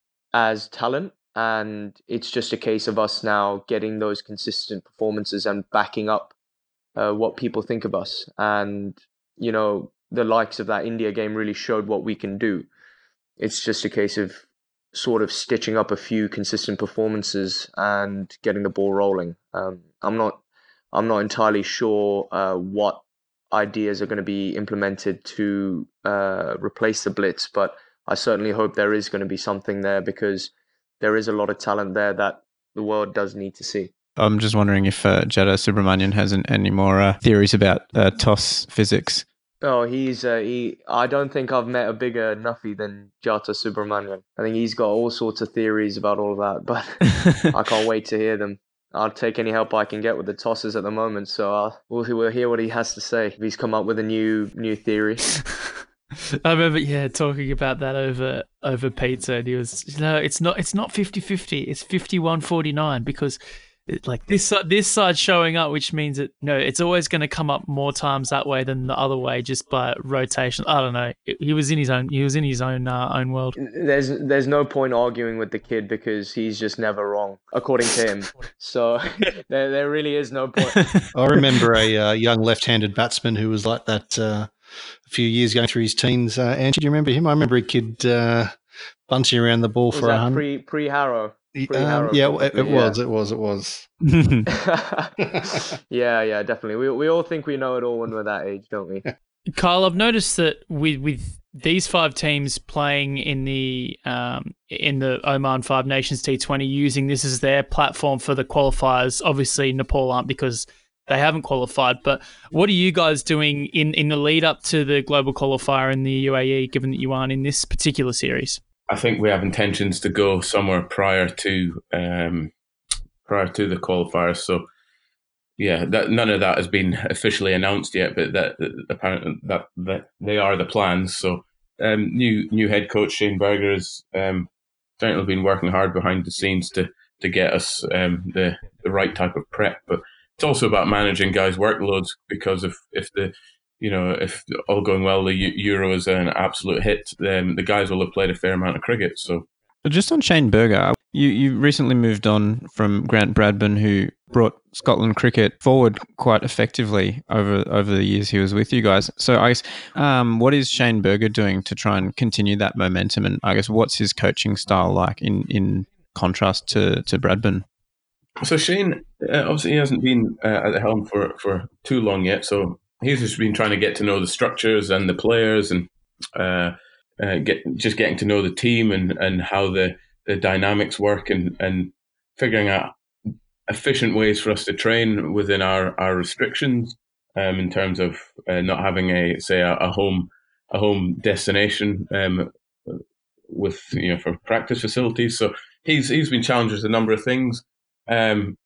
as talent, and it's just a case of us now getting those consistent performances and backing up uh, what people think of us. And you know, the likes of that India game really showed what we can do. It's just a case of sort of stitching up a few consistent performances and getting the ball rolling. Um, I'm not, I'm not entirely sure uh, what ideas are going to be implemented to uh, replace the Blitz, but I certainly hope there is going to be something there because there is a lot of talent there that the world does need to see. I'm just wondering if uh, Jada Subramanian has any more uh, theories about uh, toss physics. Oh, he's uh, he. I don't think I've met a bigger nuffy than Jata Subramanian. I think he's got all sorts of theories about all of that, but I can't wait to hear them. I'll take any help I can get with the tosses at the moment, so I'll, we'll, we'll hear what he has to say. If he's come up with a new new theory. I remember, yeah, talking about that over over pizza, and he was, you know, it's not it's not fifty-fifty, it's fifty-one forty-nine because. It, like this this side showing up, which means that no, it's always going to come up more times that way than the other way, just by rotation. I don't know. He was in his own. He was in his own uh, own world. There's there's no point arguing with the kid because he's just never wrong, according to him. So there there really is no point. I remember a uh, young left-handed batsman who was like that uh, a few years going through his teens. Uh, Angie, do you remember him? I remember a kid uh, bunching around the ball was for a hundred. Pre pre Harrow. Um, yeah, it, it was, it was, it was. yeah, yeah, definitely. We we all think we know it all when we're that age, don't we? Kyle, I've noticed that with with these five teams playing in the um, in the Oman Five Nations T twenty, using this as their platform for the qualifiers. Obviously, Nepal aren't because they haven't qualified. But what are you guys doing in, in the lead up to the global qualifier in the U A E, given that you aren't in this particular series? I think we have intentions to go somewhere prior to um, prior to the qualifiers. So yeah, that none of that has been officially announced yet, but that, that apparently that, that they are the plans. So um, new new head coach Shane Berger has um, certainly been working hard behind the scenes to to get us um, the the right type of prep. But it's also about managing guys' workloads, because if if the you know if all going well, the Euro is an absolute hit, then the guys will have played a fair amount of cricket. So. But just on Shane Berger, you, you recently moved on from Grant Bradburn, who brought Scotland cricket forward quite effectively over over the years he was with you guys. So I guess, um, what is Shane Berger doing to try and continue that momentum? And I guess what's his coaching style like in, in contrast to, to Bradburn? So Shane, uh, obviously he hasn't been uh, at the helm for, for too long yet. So he's just been trying to get to know the structures and the players, and uh, uh, get just getting to know the team and, and how the, the dynamics work, and, and figuring out efficient ways for us to train within our, our restrictions, um, in terms of uh, not having a say a, a home a home destination um, with you know for practice facilities. So he's he's been challenged with a number of things, um,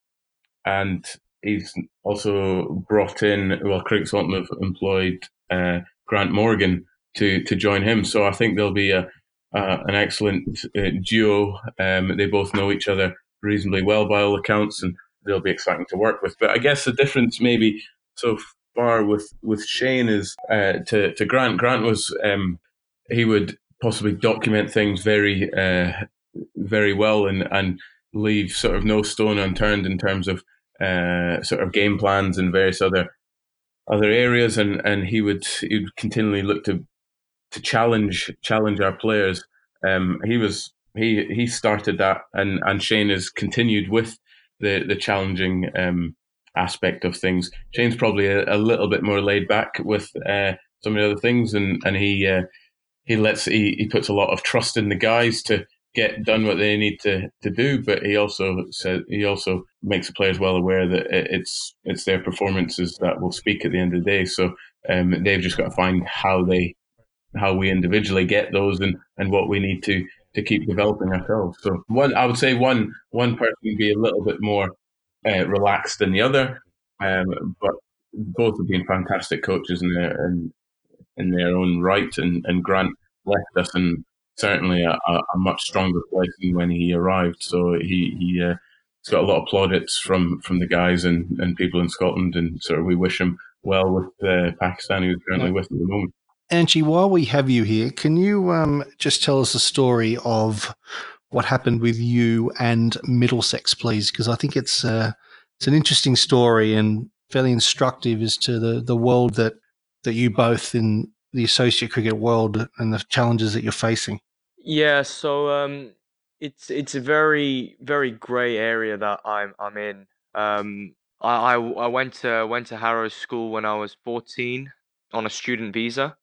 and he's also brought in well, Cricket Scotland have employed uh, Grant Morgan to to join him. So I think there'll be a uh, an excellent uh, duo. Um, they both know each other reasonably well by all accounts, and they'll be exciting to work with. But I guess the difference maybe so far with, with Shane is uh, to, to Grant. Grant was, um, he would possibly document things very, uh, very well, and, and leave sort of no stone unturned in terms of uh, sort of game plans and various other other areas. And, and he would he would continually look to to challenge challenge our players. Um, he was he he started that, and, and Shane has continued with the the challenging um, aspect of things. Shane's probably a, a little bit more laid back with uh, some of the other things, and and he uh, he lets he, he puts a lot of trust in the guys to get done what they need to, to do. But he also said he also makes the players well aware that it's it's their performances that will speak at the end of the day. So um, they've just got to find how they how we individually get those, and, and what we need to to keep developing ourselves. So one, I would say one one person would be a little bit more uh, relaxed than the other, um, but both have been fantastic coaches in their in, in their own right. And, and Grant left us in certainly a, a much stronger place than when he arrived. So he he uh, he's got a lot of plaudits from from the guys and, and people in Scotland, and sort of we wish him well with uh, Pakistan, who's currently with at the moment. Angie, while we have you here, can you um, just tell us a story of what happened with you and Middlesex, please? Because I think it's uh, it's an interesting story and fairly instructive as to the, the world that, that you both in the associate cricket world and the challenges that you're facing. Yeah, so um, it's it's a very very grey area that I'm I'm in. Um, I, I I went to went to Harrow School when I was fourteen on a student visa,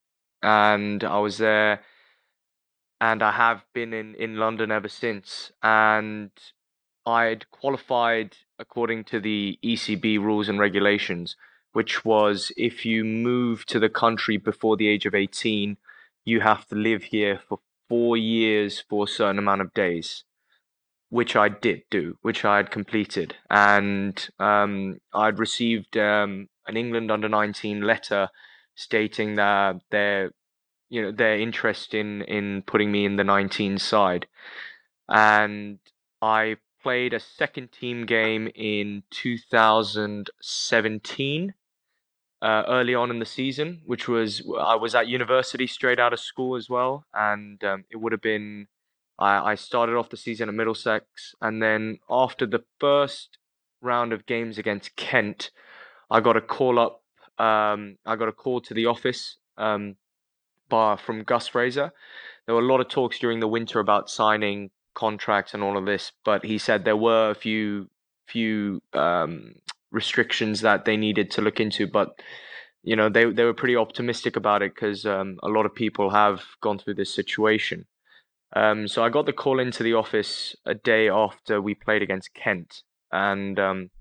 and I was there, and I have been in, in London ever since. And I'd qualified according to the E C B rules and regulations, which was if you move to the country before the age of eighteen, you have to live here for four years for a certain amount of days, which I did do, which I had completed. And um, I'd received um, an England under nineteen letter stating that their, you know, their interest in, in putting me in the nineteen side. And I played a second team game in two thousand seventeen, uh, early on in the season, which was, I was at university straight out of school as well. And um, it would have been, I, I started off the season at Middlesex. And then after the first round of games against Kent, I got a call up, um, I got a call to the office um, by, from Gus Fraser. There were a lot of talks during the winter about signing contracts and all of this, but he said there were a few few um, restrictions that they needed to look into. But you know, they they were pretty optimistic about it because um, a lot of people have gone through this situation. Um, so I got the call into the office a day after we played against Kent, and um,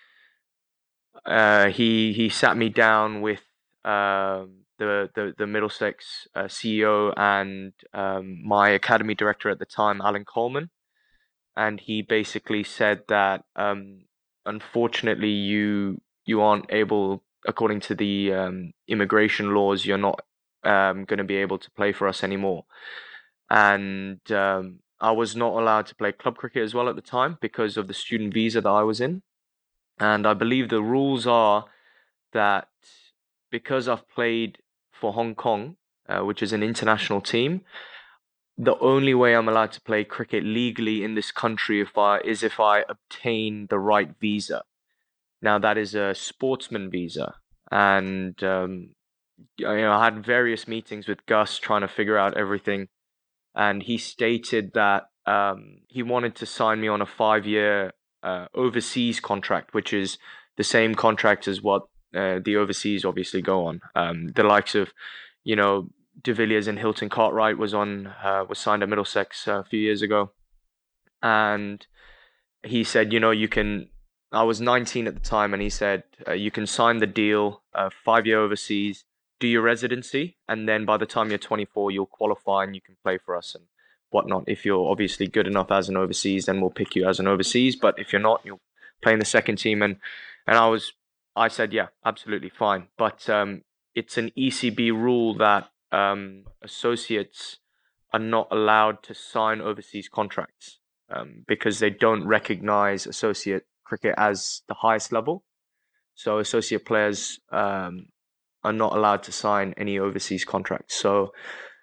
uh, he he sat me down with uh, the the the Middlesex uh, C E O and um, my academy director at the time, Alan Coleman, and he basically said that um, unfortunately you you aren't able, according to the um, immigration laws, you're not um, going to be able to play for us anymore. And um, I was not allowed to play club cricket as well at the time because of the student visa that I was in. And I believe the rules are that because I've played for Hong Kong, uh, which is an international team, the only way I'm allowed to play cricket legally in this country if I, is if I obtain the right visa. Now, that is a sportsman visa. And um, you know, I had various meetings with Gus trying to figure out everything. And he stated that um, he wanted to sign me on a five-year uh, overseas contract, which is the same contract as what uh, the overseas obviously go on. Um, the likes of, you know, De Villiers and Hilton Cartwright was on uh, was signed at Middlesex uh, a few years ago, and he said, you know, you can. I was nineteen at the time, and he said uh, you can sign the deal, uh, five year overseas, do your residency, and then by the time you're twenty-four, you'll qualify and you can play for us and whatnot. If you're obviously good enough as an overseas, then we'll pick you as an overseas. But if you're not, you'll play in the second team. And and I was, I said, yeah, absolutely fine. But um, it's an E C B rule that um, associates are not allowed to sign overseas contracts um, because they don't recognize associate cricket as the highest level. So associate players um, are not allowed to sign any overseas contracts. So,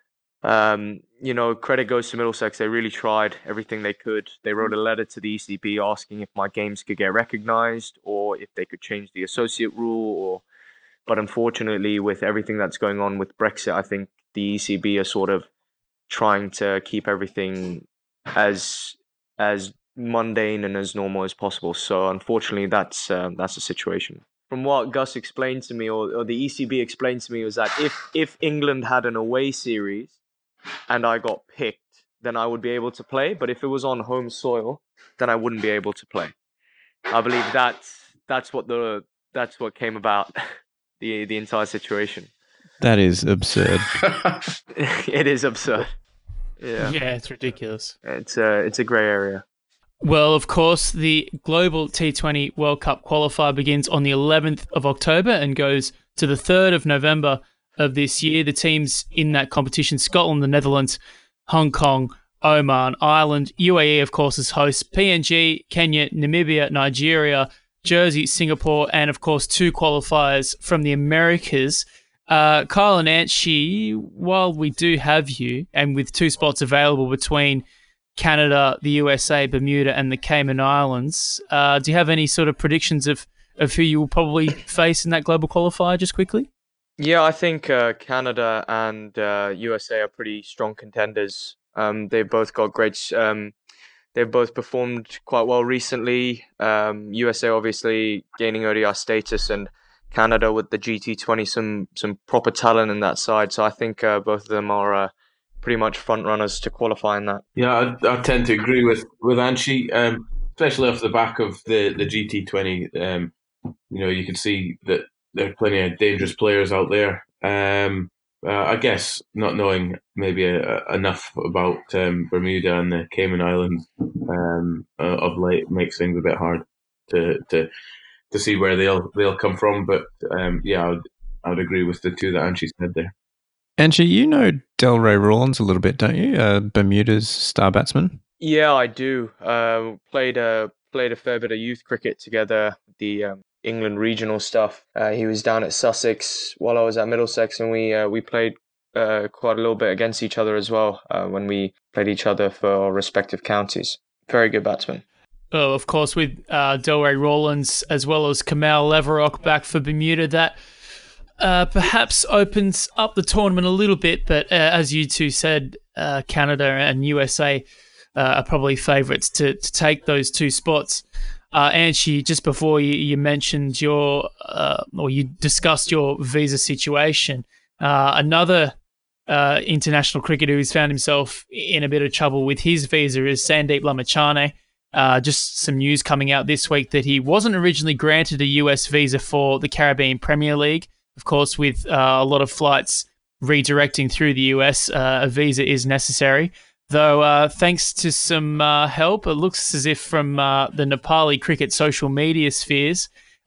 um, you know, credit goes to Middlesex. They really tried everything they could. They wrote a letter to the E C B asking if my games could get recognized or if they could change the associate rule. Or, but unfortunately, with everything that's going on with Brexit, I think the E C B are sort of trying to keep everything as as mundane and as normal as possible. So unfortunately, that's uh, that's the situation. From what Gus explained to me, or, or the E C B explained to me, was that if if England had an away series and I got picked, then I would be able to play. But if it was on home soil, then I wouldn't be able to play. I believe that's that's what the that's what came about the the entire situation. That is absurd. It is absurd. Yeah, yeah, it's ridiculous. It's a it's a grey area. Well, of course, the Global T twenty World Cup qualifier begins on the eleventh of October and goes to the third of November of this year. The teams in that competition: Scotland, the Netherlands, Hong Kong, Oman, Ireland, U A E, of course, as hosts, P N G, Kenya, Namibia, Nigeria, Jersey, Singapore, and of course, two qualifiers from the Americas. Uh, Kyle and Anchi, while we do have you, and with two spots available between Canada, the U S A, Bermuda, and the Cayman Islands, uh, do you have any sort of predictions of, of who you will probably face in that global qualifier, just quickly? Yeah, I think uh, Canada and uh, U S A are pretty strong contenders. Um, they've both got great... Um, they've both performed quite well recently. Um, U S A obviously gaining O D I status, and Canada with the G T twenty, some some proper talent in that side. So I think uh, both of them are uh, pretty much front runners to qualify in that. Yeah, I, I tend to agree with with Anchi, um, especially off the back of the the G T twenty. Um, you know, you can see that there are plenty of dangerous players out there. Um, uh, I guess not knowing maybe a, a, enough about um, Bermuda and the Cayman Islands um, uh, of late makes things a bit hard to to. to see where they'll they'll come from, but um, yeah, I would, I would agree with the two that Anchi said there. Anchi, you know Delray Rawlins a little bit, don't you? Uh, Bermuda's star batsman. Yeah, I do. Uh, played a played a fair bit of youth cricket together, the um, England regional stuff. Uh, he was down at Sussex while I was at Middlesex, and we uh, we played uh, quite a little bit against each other as well uh, when we played each other for our respective counties. Very good batsman. Oh, of course, with uh, Delray Rawlins as well as Kamal Leverock back for Bermuda, that uh, perhaps opens up the tournament a little bit. But uh, as you two said, uh, Canada and U S A uh, are probably favourites to, to take those two spots. Uh, Anchi, just before you, you mentioned your, uh, or you discussed your visa situation, uh, another uh, international cricketer who's found himself in a bit of trouble with his visa is Sandeep Lamichhane. Uh, just some news coming out this week that he wasn't originally granted a U S visa for the Caribbean Premier League. Of course, with uh, a lot of flights redirecting through the U S, uh, a visa is necessary. Though, uh, thanks to some uh, help, it looks as if from uh, the Nepali cricket social media spheres,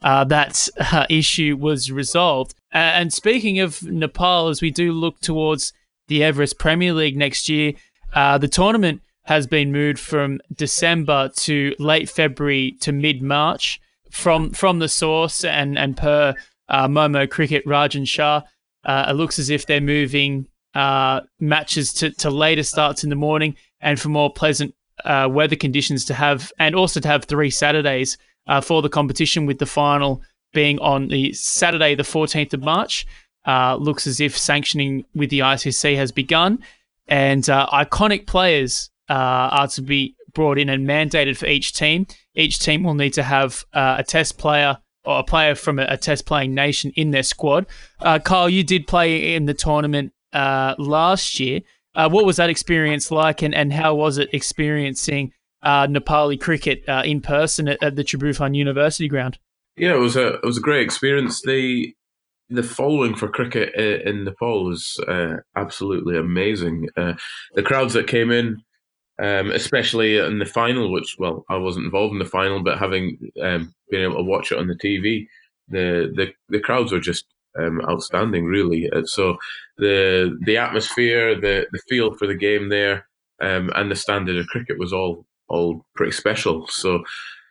uh, that uh, issue was resolved. Uh, and speaking of Nepal, as we do look towards the Everest Premier League next year, uh, the tournament has been moved from December to late February to mid-March. From from the source and, and per uh, Momo Cricket Rajan Shah, uh, it looks as if they're moving uh, matches to, to later starts in the morning and for more pleasant uh, weather conditions to have, and also to have three Saturdays uh, for the competition, with the final being on the Saturday, the fourteenth of March. Uh, looks as if sanctioning with the I C C has begun, and uh, iconic players uh, are to be brought in and mandated for each team. Each team will need to have uh, a test player or a player from a, a test playing nation in their squad. Uh, Kyle, you did play in the tournament uh, last year. Uh, what was that experience like, and, and how was it experiencing uh, Nepali cricket uh, in person at, at the Tribhuvan University ground? Yeah, it was a it was a great experience. The the following for cricket in Nepal was uh, absolutely amazing. Uh, the crowds that came in, Um, especially in the final, which, well, I wasn't involved in the final, but having um, been able to watch it on the T V, the the, the crowds were just um, outstanding, really. Uh, so the the atmosphere, the, the feel for the game there, um, and the standard of cricket was all all pretty special. So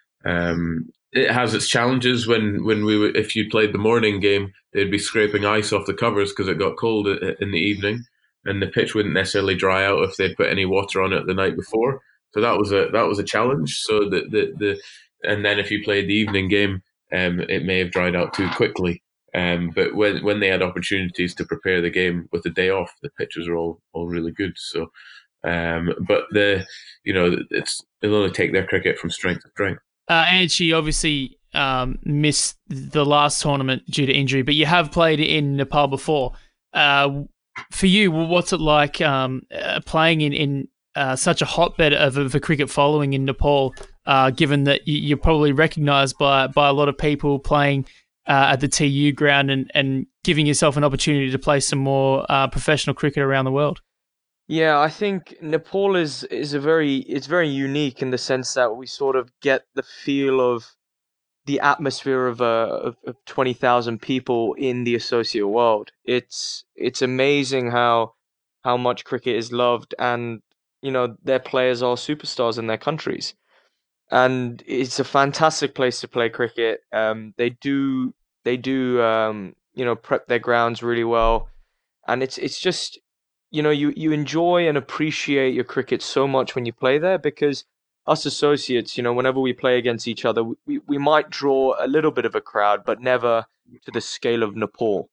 um, it has its challenges. When when we were, if you played the morning game, they'd be scraping ice off the covers because it got cold in the evening, and the pitch wouldn't necessarily dry out if they'd put any water on it the night before. So that was a that was a challenge. So the the, the and then if you played the evening game, um, it may have dried out too quickly. Um, but when when they had opportunities to prepare the game with the day off, the pitches were all all really good. So, um, but the you know it's it'll only take their cricket from strength to strength. Uh, Anchi obviously um, missed the last tournament due to injury, but you have played in Nepal before. Uh, For you, what's it like um, uh, playing in, in uh, such a hotbed of, of a cricket following in Nepal, uh, given that you're probably recognised by, by a lot of people playing uh, at the T U ground and, and giving yourself an opportunity to play some more uh, professional cricket around the world? Yeah, I think Nepal is, is a very it's very unique in the sense that we sort of get the feel of the atmosphere of uh, of, of twenty thousand people in the associate world. It's it's amazing how how much cricket is loved, and you know their players are superstars in their countries, and it's a fantastic place to play cricket. Um, they do they do um, you know prep their grounds really well, and it's it's just you know you you enjoy and appreciate your cricket so much when you play there, because us associates, you know, whenever we play against each other, we, we might draw a little bit of a crowd, but never to the scale of Nepal.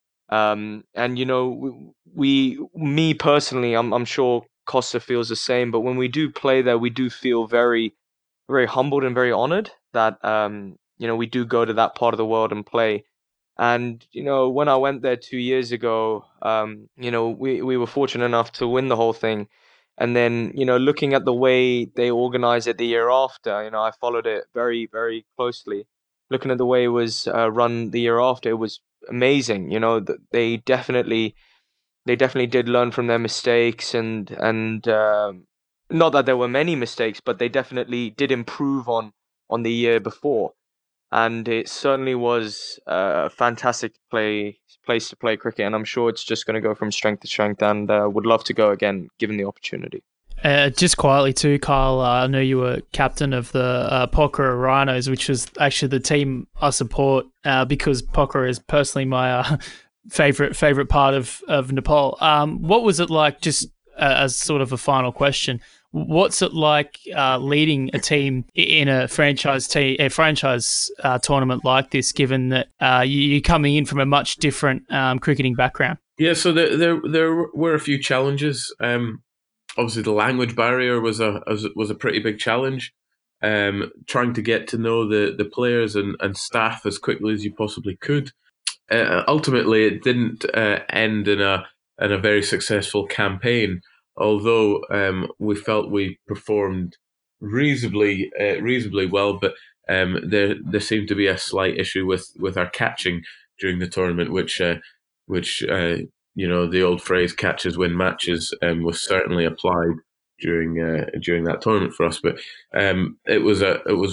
Um, and, you know, we, we, me personally, I'm, I'm sure Costa feels the same, but when we do play there, we do feel very, very humbled and very honored that, um, you know, we do go to that part of the world and play. And, you know, when I went there two years ago, um, you know, we, we were fortunate enough to win the whole thing. And then, you know, looking at the way they organized it the year after, you know, I followed it very, very closely. Looking at the way it was uh, run the year after, it was amazing. You know, they definitely, they definitely did learn from their mistakes, and and um, not that there were many mistakes, but they definitely did improve on on the year before. And it certainly was a fantastic play place to play cricket, and I'm sure it's just going to go from strength to strength, and uh, would love to go again given the opportunity. Uh, just quietly too, Kyle, uh, I know you were captain of the uh, Pokhara Rhinos, which was actually the team I support uh, because Pokhara is personally my uh, favorite favorite part of, of Nepal. Um, what was it like, just uh, as sort of a final question, what's it like uh, leading a team in a franchise te- a franchise uh, tournament like this, given that uh, you're coming in from a much different um, cricketing background? Yeah, so there there, there were a few challenges. Um, obviously, the language barrier was a was a pretty big challenge. Um, trying to get to know the, the players and, and staff as quickly as you possibly could. Uh, ultimately, it didn't uh, end in a in a very successful campaign. Although um, we felt we performed reasonably uh, reasonably well, but um, there there seemed to be a slight issue with, with our catching during the tournament, which uh, which uh, you know the old phrase "catches win matches" um, was certainly applied during uh, during that tournament for us. But um, it was a it was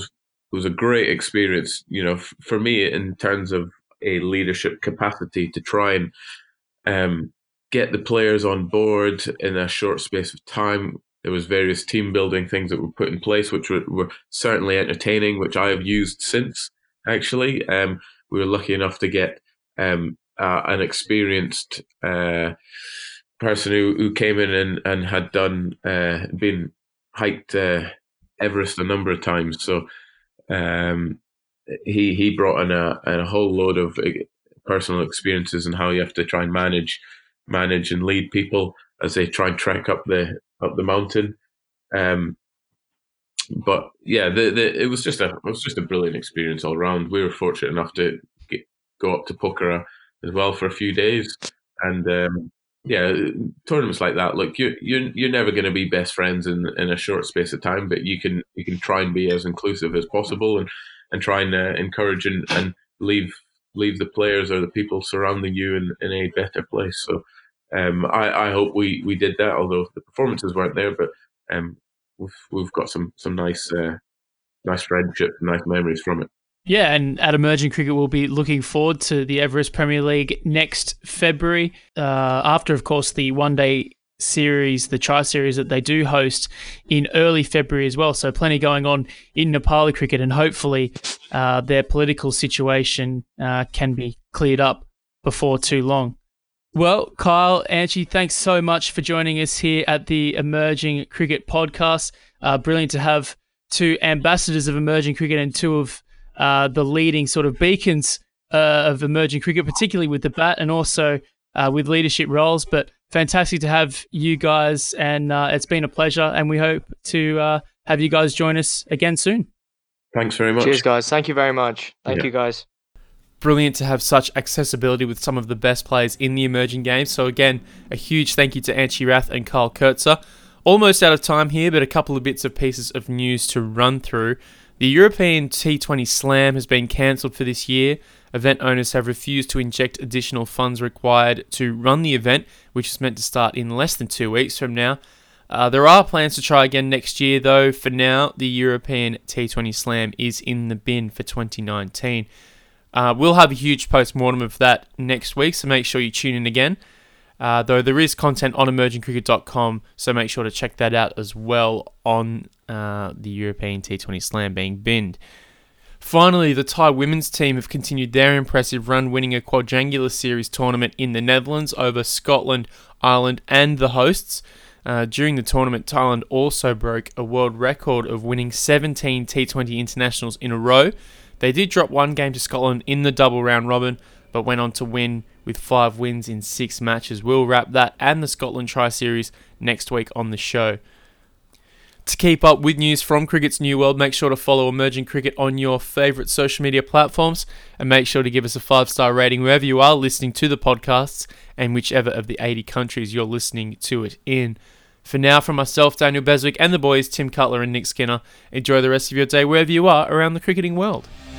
it was a great experience, you know, f- for me in terms of a leadership capacity to try and um, get the players on board in a short space of time. There was various team building things that were put in place, which were, were certainly entertaining, which I have used since, actually. Um, we were lucky enough to get um, uh, an experienced uh, person who, who came in and, and had done, uh, been hiked uh, Everest a number of times. So um, he he brought in a, a whole load of personal experiences and how you have to try and manage manage and lead people as they try and trek up the up the mountain. Um, but yeah, the, the it was just a it was just a brilliant experience all around. We were fortunate enough to get, go up to Pokhara as well for a few days, and um, yeah, tournaments like that. Look, you you you're never going to be best friends in in a short space of time, but you can you can try and be as inclusive as possible and and try and uh, encourage and, and leave leave the players or the people surrounding you in, in a better place. So um, I, I hope we, we did that, although the performances weren't there, but um, we've we've got some some nice uh, nice friendships, nice memories from it. Yeah, and at Emerging Cricket, we'll be looking forward to the Everest Premier League next February, uh, after, of course, the one-day series, the Tri-Series that they do host in early February as well. So plenty going on in Nepali cricket, and hopefully uh, their political situation uh, can be cleared up before too long. Well, Kyle, Angie, thanks so much for joining us here at the Emerging Cricket Podcast. Uh, brilliant to have two ambassadors of emerging cricket and two of uh, the leading sort of beacons uh, of emerging cricket, particularly with the bat and also uh, with leadership roles. But fantastic to have you guys, and uh, it's been a pleasure, and we hope to uh, have you guys join us again soon. Thanks very much. Cheers, guys. Thank you very much. Thank Yeah. you, guys. Brilliant to have such accessibility with some of the best players in the emerging game. So again, a huge thank you to Angie Rath and Kyle Kurtzer. Almost out of time here, but a couple of bits of pieces of news to run through. The European T twenty Slam has been cancelled for this year. Event owners have refused to inject additional funds required to run the event, which is meant to start in less than two weeks from now. Uh, there are plans to try again next year, though. For now, the European T twenty Slam is in the bin for twenty nineteen. Uh, we'll have a huge post-mortem of that next week, so make sure you tune in again. Uh, though there is content on emerging cricket dot com, so make sure to check that out as well on uh, the European T twenty Slam being binned. Finally, the Thai women's team have continued their impressive run, winning a quadrangular series tournament in the Netherlands over Scotland, Ireland and the hosts. Uh, during the tournament, Thailand also broke a world record of winning seventeen T twenty internationals in a row. They did drop one game to Scotland in the double round robin, but went on to win with five wins in six matches. We'll wrap that and the Scotland Tri-Series next week on the show. To keep up with news from Cricket's New World, make sure to follow Emerging Cricket on your favourite social media platforms, and make sure to give us a five-star rating wherever you are listening to the podcasts and whichever of the eighty countries you're listening to it in. For now, from myself, Daniel Beswick, and the boys, Tim Cutler and Nick Skinner, enjoy the rest of your day wherever you are around the cricketing world.